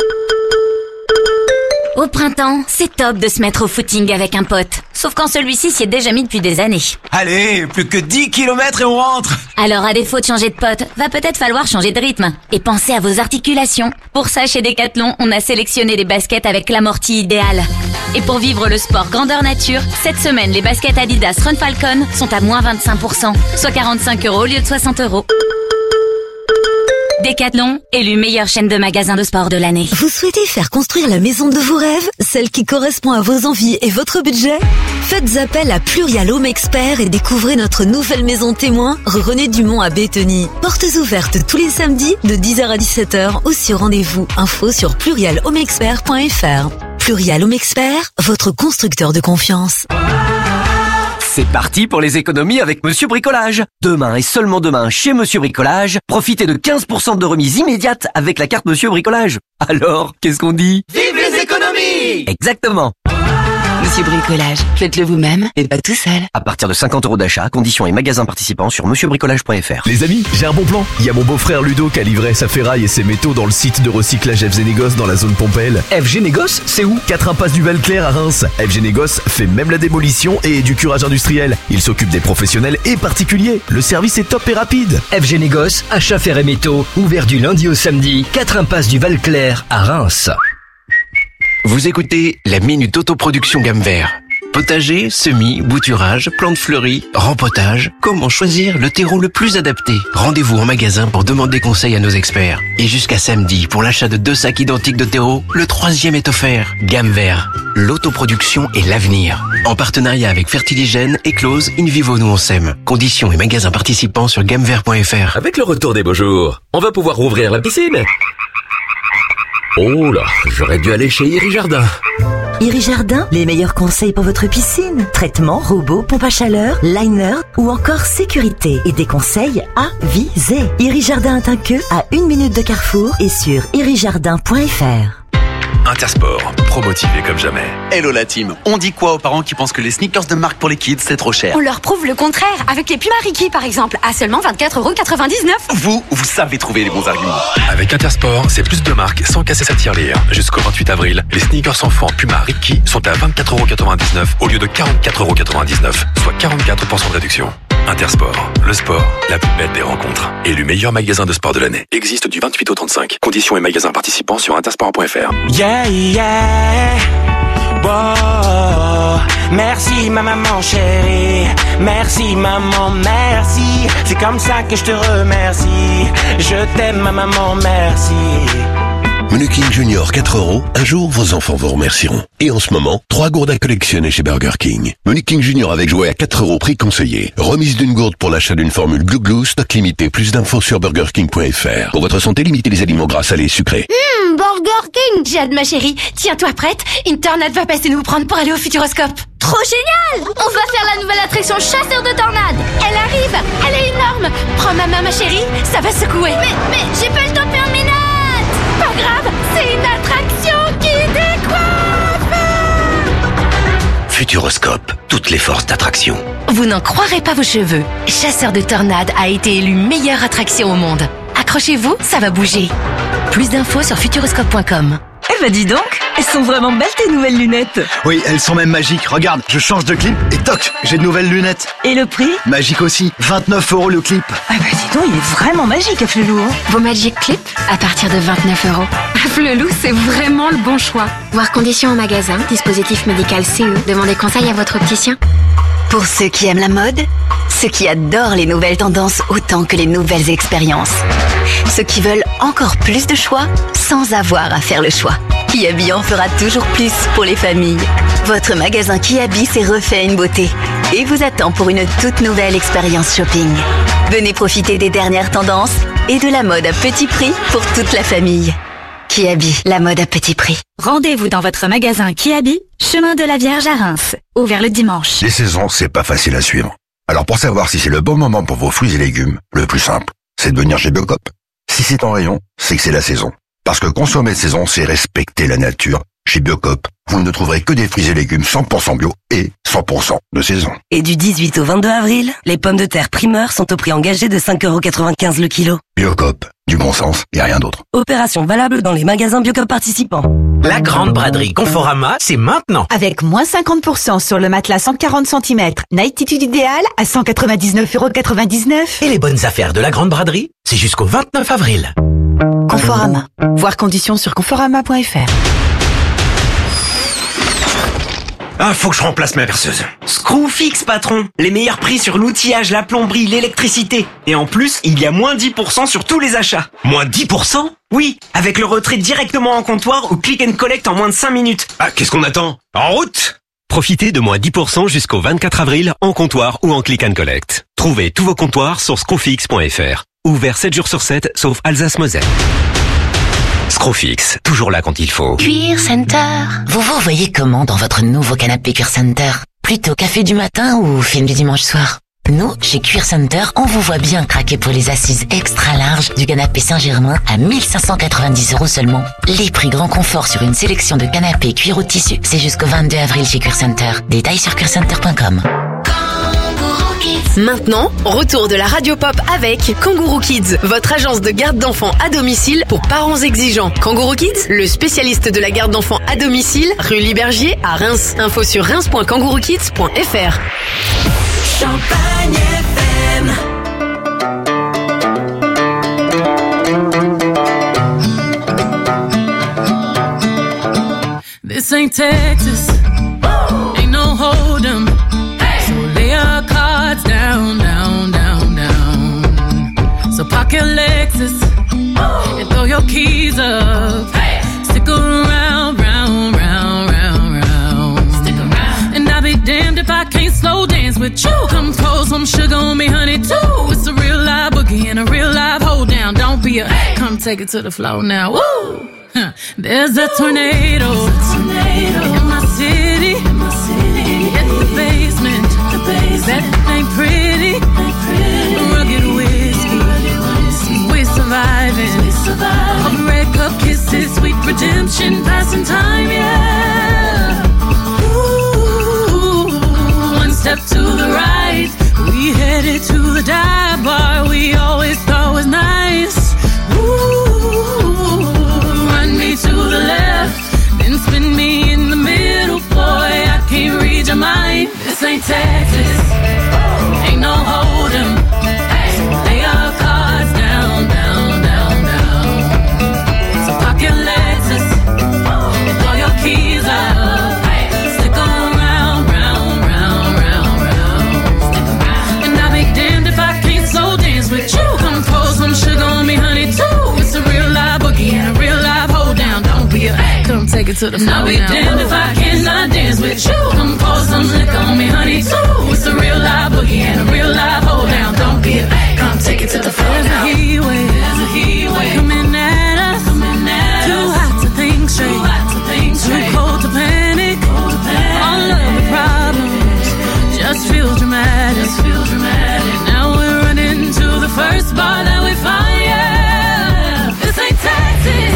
Au printemps, c'est top de se mettre au footing avec un pote. Sauf quand celui-ci s'y est déjà mis depuis des années. Allez, plus que dix kilomètres et on rentre. Alors à défaut de changer de pote, va peut-être falloir changer de rythme. Et pensez à vos articulations. Pour ça, chez Decathlon, on a sélectionné des baskets avec l'amorti idéal. Et pour vivre le sport grandeur nature, cette semaine, les baskets Adidas Run Falcon sont à moins vingt-cinq pour cent, soit quarante-cinq euros au lieu de soixante euros. Decathlon, élu meilleure chaîne de magasins de sport de l'année. Vous souhaitez faire construire la maison de vos rêves, celle qui correspond à vos envies et votre budget? Faites appel à Plurial Home Expert et découvrez notre nouvelle maison témoin, rue René Dumont à Bétheny. Portes ouvertes tous les samedis de dix heures à dix-sept heures ou sur rendez-vous. Info sur plurial home expert point f r. Plurial Home Expert, votre constructeur de confiance. C'est parti pour les économies avec Monsieur Bricolage. Demain et seulement demain chez Monsieur Bricolage, profitez de quinze pour cent de remise immédiate avec la carte Monsieur Bricolage. Alors, qu'est-ce qu'on dit? Vive les économies! Exactement. Monsieur Bricolage, faites-le vous-même et pas tout seul. À partir de cinquante euros d'achat, conditions et magasins participants sur monsieur bricolage point f r. Les amis, j'ai un bon plan. Il y a mon beau-frère Ludo qui a livré sa ferraille et ses métaux dans le site de recyclage F G Négoce dans la zone Pompel. F G Négoce, c'est où? quatre impasse du Val-Clair à Reims. F G Négoce fait même la démolition et du curage industriel. Il s'occupe des professionnels et particuliers. Le service est top et rapide. F G Négoce, achat fer et métaux, ouvert du lundi au samedi, quatre impasse du Val-Clair à Reims. Vous écoutez la Minute Autoproduction Gamme Vert. Potager, semis, bouturage, plantes fleuries, rempotage, comment choisir le terreau le plus adapté? Rendez-vous en magasin pour demander conseil à nos experts. Et jusqu'à samedi, pour l'achat de deux sacs identiques de terreau, le troisième est offert. Gamme Vert, l'autoproduction est l'avenir. En partenariat avec Fertiligène, Eclose, Invivo, nous on s'aime. Conditions et magasins participants sur gamme vert point f r. Avec le retour des beaux jours, on va pouvoir rouvrir la piscine. Oh là, j'aurais dû aller chez Iri Jardin. Iri Jardin, les meilleurs conseils pour votre piscine. Traitement, robot, pompe à chaleur, liner ou encore sécurité. Et des conseils avisés. Iri Jardin est un queue à une minute de Carrefour et sur iri jardin point f r. Intersport, pro-motivé comme jamais. Hello la team, on dit quoi aux parents qui pensent que les sneakers de marque pour les kids c'est trop cher? On leur prouve le contraire, avec les Puma Ricky par exemple, à seulement vingt-quatre euros quatre-vingt-dix-neuf. Vous, vous savez trouver les bons arguments. Avec Intersport, c'est plus de marques sans casser sa tirelire. Jusqu'au vingt-huit avril, les sneakers enfants Puma Ricky sont à vingt-quatre euros quatre-vingt-dix-neuf au lieu de quarante-quatre euros quatre-vingt-dix-neuf, soit quarante-quatre pour cent de réduction. Intersport, le sport, la plus belle des rencontres. Élu meilleur magasin de sport de l'année. Existe du vingt-huit au trente-cinq. Conditions et magasins participants sur intersport point f r. Yeah, yeah. Wow. Merci ma maman chérie. Merci maman, merci. C'est comme ça que je te remercie. Je t'aime ma maman, merci. Menu King Junior quatre euros, un jour vos enfants vous remercieront. Et en ce moment, trois gourdes à collectionner chez Burger King. Menu King Junior avec jouet à quatre euros, prix conseillé. Remise d'une gourde pour l'achat d'une formule Glou Glou, stock limité. Plus d'infos sur burger king point f r. Pour votre santé, limitez les aliments gras, salés et sucrés. Hum, Burger King. J'ai hâte ma chérie. Tiens-toi prête, une tornade va passer nous prendre pour aller au Futuroscope. Trop génial! On va faire la nouvelle attraction chasseur de tornades. Elle arrive, elle est énorme. Prends ma main ma chérie, ça va secouer. Mais, mais, j'ai pas le temps de faire mes notes. Pas grave, c'est une attraction qui décoiffe. Futuroscope, toutes les forces d'attraction. Vous n'en croirez pas vos cheveux. Chasseur de tornades a été élu meilleure attraction au monde. Accrochez-vous, ça va bouger. Plus d'infos sur futuroscope point com. Eh ben dis donc, elles sont vraiment belles tes nouvelles lunettes. Oui, elles sont même magiques. Regarde, je change de clip et toc, j'ai de nouvelles lunettes. Et le prix? Magique aussi, vingt-neuf euros le clip. Ah bah dis donc, il est vraiment magique à Flelou. Hein. Vos Magic Clip à partir de vingt-neuf euros. À Flelou, c'est vraiment le bon choix. Voir conditions en magasin, dispositif médical C E. Demandez conseil à votre opticien. Pour ceux qui aiment la mode, ceux qui adorent les nouvelles tendances autant que les nouvelles expériences, ceux qui veulent encore plus de choix sans avoir à faire le choix. Kiabi en fera toujours plus pour les familles. Votre magasin Kiabi s'est refait une beauté et vous attend pour une toute nouvelle expérience shopping. Venez profiter des dernières tendances et de la mode à petit prix pour toute la famille. Kiabi, la mode à petit prix. Rendez-vous dans votre magasin Kiabi, chemin de la Vierge à Reims, ouvert le dimanche. Les saisons, c'est pas facile à suivre. Alors pour savoir si c'est le bon moment pour vos fruits et légumes, le plus simple, c'est de venir chez Biocop. Si c'est en rayon, c'est que c'est la saison. Parce que consommer de saison, c'est respecter la nature. Chez Biocop, vous ne trouverez que des fruits et légumes cent pour cent bio et cent pour cent de saison. Et du dix-huit au vingt-deux avril, les pommes de terre primeur sont au prix engagé de cinq euros quatre-vingt-quinze le kilo. Biocop, du bon sens et rien d'autre. Opération valable dans les magasins Biocop participants. La grande braderie Conforama, c'est maintenant. Avec moins cinquante pour cent sur le matelas cent quarante centimètres, Nightitude idéal à cent quatre-vingt-dix-neuf euros quatre-vingt-dix-neuf. Et les bonnes affaires de la grande braderie, c'est jusqu'au vingt-neuf avril. Conforama. Voir conditions sur conforama point f r. Ah, faut que je remplace ma perceuse. Screwfix, patron. Les meilleurs prix sur l'outillage, la plomberie, l'électricité. Et en plus, il y a moins dix pour cent sur tous les achats. Moins dix pour cent? Oui, avec le retrait directement en comptoir ou click and collect en moins de cinq minutes. Ah, qu'est-ce qu'on attend? En route! Profitez de moins dix pour cent jusqu'au vingt-quatre avril en comptoir ou en click and collect. Trouvez tous vos comptoirs sur screwfix point f r. Ouvert sept jours sur sept, sauf Alsace-Moselle. Screwfix, toujours là quand il faut. Cuir Center. Vous vous voyez comment dans votre nouveau canapé Cuir Center? Plutôt café du matin ou film du dimanche soir? Nous, chez Cuir Center, on vous voit bien craquer pour les assises extra larges du canapé Saint-Germain à mille cinq cent quatre-vingt-dix euros seulement. Les prix grand confort sur une sélection de canapés cuir ou tissu, c'est jusqu'au vingt-deux avril chez Cuir Center. Détails sur cuir center point com. Maintenant, retour de la radio pop avec Kangourou Kids, votre agence de garde d'enfants à domicile pour parents exigeants. Kangourou Kids, le spécialiste de la garde d'enfants à domicile, rue Libergier à Reims. Info sur reims point kangourou kids point f r. Champagne F M. This ain't Texas, ain't no hold'em. So lay your cards down, down, down, down. So park your Lexus and throw your keys up. Stick around, round, round, round, round. Stick around. And I'll be damned if I can't slow dance with you. Come pour some sugar on me, honey, too. It's a real live boogie and a real live hold down. Don't be a, come take it to the floor now. Woo! Huh. There's a tornado, tornado in my city, in my city. In the basement, the basement. That ain't pretty, ain't pretty. Rugged whiskey, rugged whiskey. We surviving, we surviving. All the red cup kisses, sweet redemption, passing time, yeah. Ooh, one step to the right, we headed to the dive bar we always thought was nice. Ooh. To the left, then spin me in the middle, boy, I can't read your mind. This ain't Texas, ain't no hold'em. Lay your cards down, down, down, down. So park your Lexus and throw your keys up. Stick around, round, round, round, round. And I'll be damned if I can't slow dance with you. Come pour some sugar on me, honey, too. It's a real live boogie and a real live hold down. Don't be a, come take it to the floor. I'll be now. Damned if I cannot dance with you. Come pour some liquor on me, honey, too. It's a real live boogie and a real live hold down. Don't be a, come take it to the floor. There's now. a heat wave, there's a heat wave coming at us, coming at too us. hot to think straight, too hot to think straight, too cold to panic. Cold to panic. All of the problems just feel dramatic, just feel dramatic. Now we're running to the first bar that we find. Yeah, this ain't Texas.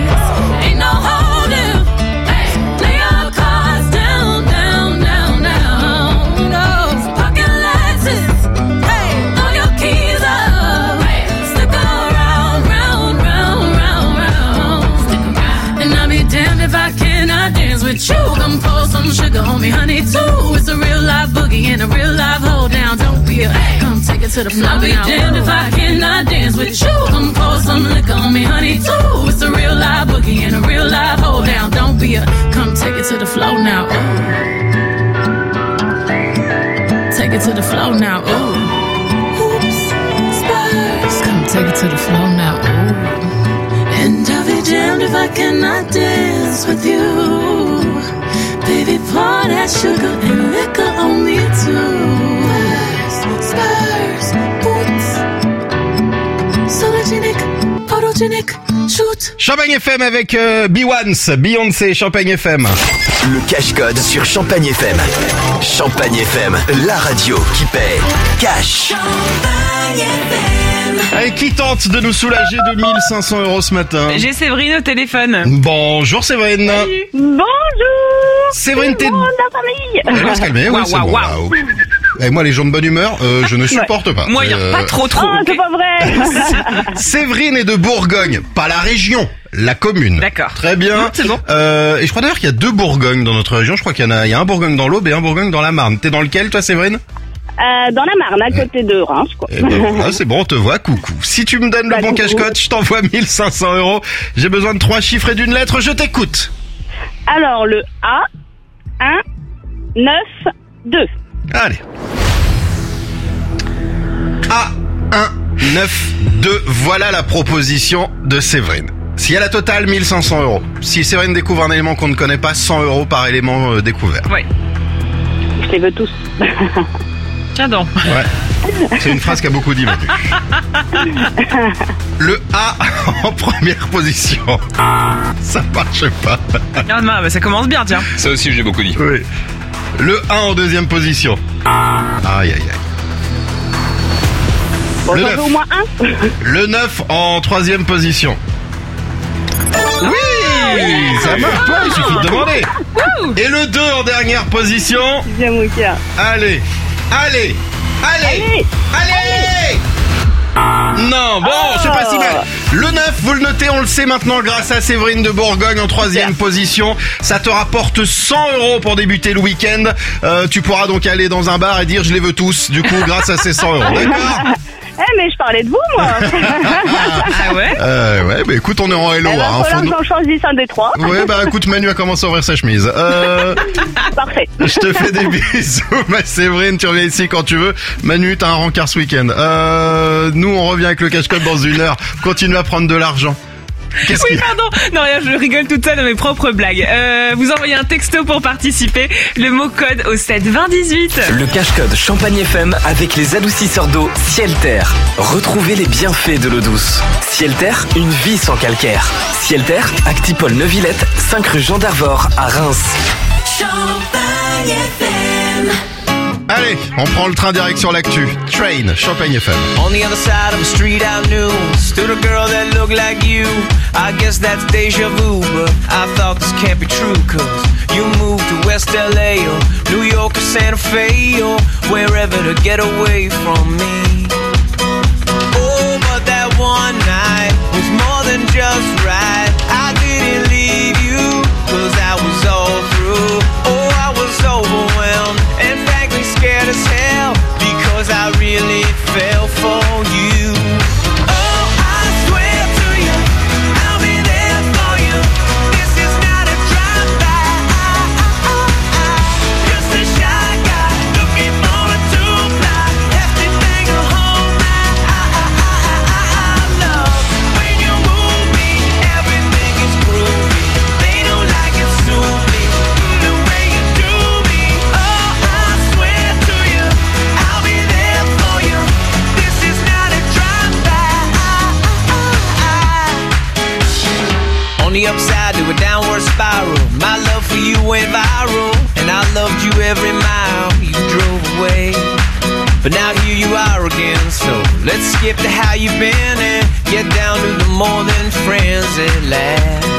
You come pour some sugar on me, honey, too. It's a real live boogie and a real live hold down. Don't be a, come take it to the floor. I'll be damned if I cannot dance with you. Come pour some liquor on me, honey, too. It's a real live boogie and a real live hold down. Don't be a, come take it to the floor now. Ooh. Take it to the floor now. Ooh. Oops, Spurs. Come take it to the floor now. Ooh. And I'll be damned if I why can't I dance with you? Baby, pour that sugar and liquor on me too. Spurs, boots, sologenic, photogenic, shoot. Champagne F M avec euh, B one, Beyoncé, Champagne F M. Le cache-code sur Champagne F M. Champagne F M, la radio qui paie. Cash. Allez, qui tente de nous soulager de mille cinq cents euros ce matin? J'ai Séverine au téléphone. Bonjour Séverine. Salut. Bonjour. Séverine, t'es... Tout le monde, la famille. Elle va se calmer, oui, Waouh, c'est bon. waouh, Là, oh. Et moi, les gens de bonne humeur, euh, je ne supporte Ouais. pas. Moyen, Euh, pas trop trop. Oh, ok. c'est pas vrai. Séverine est de Bourgogne, pas la région, la commune. D'accord. Très bien. Mmh, c'est bon. Euh, et je crois d'ailleurs qu'il y a deux Bourgognes dans notre région. Je crois qu'il y en a, il y a un Bourgogne dans l'Aube et un Bourgogne dans la Marne. T'es dans lequel, toi, Séverine? Euh, dans la Marne, à côté de Reims, quoi. Eh ben voilà, c'est bon, on te voit, coucou. Si tu me donnes Bah, le bon coucou. cache-code, je t'envoie mille cinq cents euros. J'ai besoin de trois chiffres et d'une lettre, je t'écoute. Alors, le A, un, neuf, deux. Allez. A un neuf deux, voilà la proposition de Séverine. Si elle a total, mille cinq cents euros. Si Séverine découvre un élément qu'on ne connaît pas, cent euros par élément euh, découvert. Ouais. Je les veux tous. Tiens donc. Ouais. C'est une phrase qui a beaucoup dit Manu. Le A en première position. Ça marche pas. Ah, non, bah, ça commence bien, tiens. Ça aussi, j'ai beaucoup dit. Oui. Le un en deuxième position. Aïe, aïe, aïe. Bon, Le j'en neuf. veux au moins un. Le neuf en troisième position. Oui, ça marche pas, il suffit de demander. Et le deux en dernière position. Bien, mon cœur. Allez, allez, allez, allez, Non, bon, c'est pas si mal. Le neuf, vous le notez, on le sait maintenant grâce à Séverine de Bourgogne en troisième position. Ça te rapporte cent euros pour débuter le week-end. Euh, tu pourras donc aller dans un bar et dire je les veux tous, du coup, grâce à ces cent euros. D'accord? Eh, mais je parlais de vous, moi. Ah ouais? Euh, ouais, bah écoute, on est en Hello. Eh ben, hein, faut faut nous- que j'en choisisse un des trois. Ouais, bah écoute, Manu a commencé à ouvrir sa chemise. Euh, Parfait. je te fais des bisous, ma Séverine, tu reviens ici quand tu veux. Manu, t'as un rencard ce week-end. Euh, nous, on revient avec le cache-code dans une heure. Continue à prendre de l'argent. Qu'est-ce Oui, qu'il y a? pardon. Non, rien, je rigole toute seule dans mes propres blagues. Euh, vous envoyez un texto pour participer. Le mot code au sept vingt dix-huit. Le cache-code Champagne F M avec les adoucisseurs d'eau Cielter. Retrouvez les bienfaits de l'eau douce. Cielter, une vie sans calcaire. Cielter, Actipol Neuvillette, cinq rue Jean d'Arvor à Reims. Champagne F M. Allez, on prend le train direct sur l'actu. Train, Champagne F M. On the other side of the street I knew stood a girl that looked like you. I guess that's deja vu, but I thought this can't be true, cause you moved to West L A or New York or Santa Fe or wherever to get away from me. Oh, but that one night was more than just right. I didn't leave you, cause I was all through. Oh, I was overwhelmed and frankly scared as hell, because I really fell for you. Oh, I swear to you, I'll be there for you. This is not a drive-by, just a shy guy looking for a two-ply, hefty thing to hold my love. When you move me, everything is groovy. They don't like it, sue me, the way you do me. Oh, I swear to you, I'll be there for you. This is not a drive-by. On the upside to a downward spiral, my love for you went viral, and I loved you every mile you drove away. But now here you are again, so let's skip to how you've been and get down to the more than friends at last.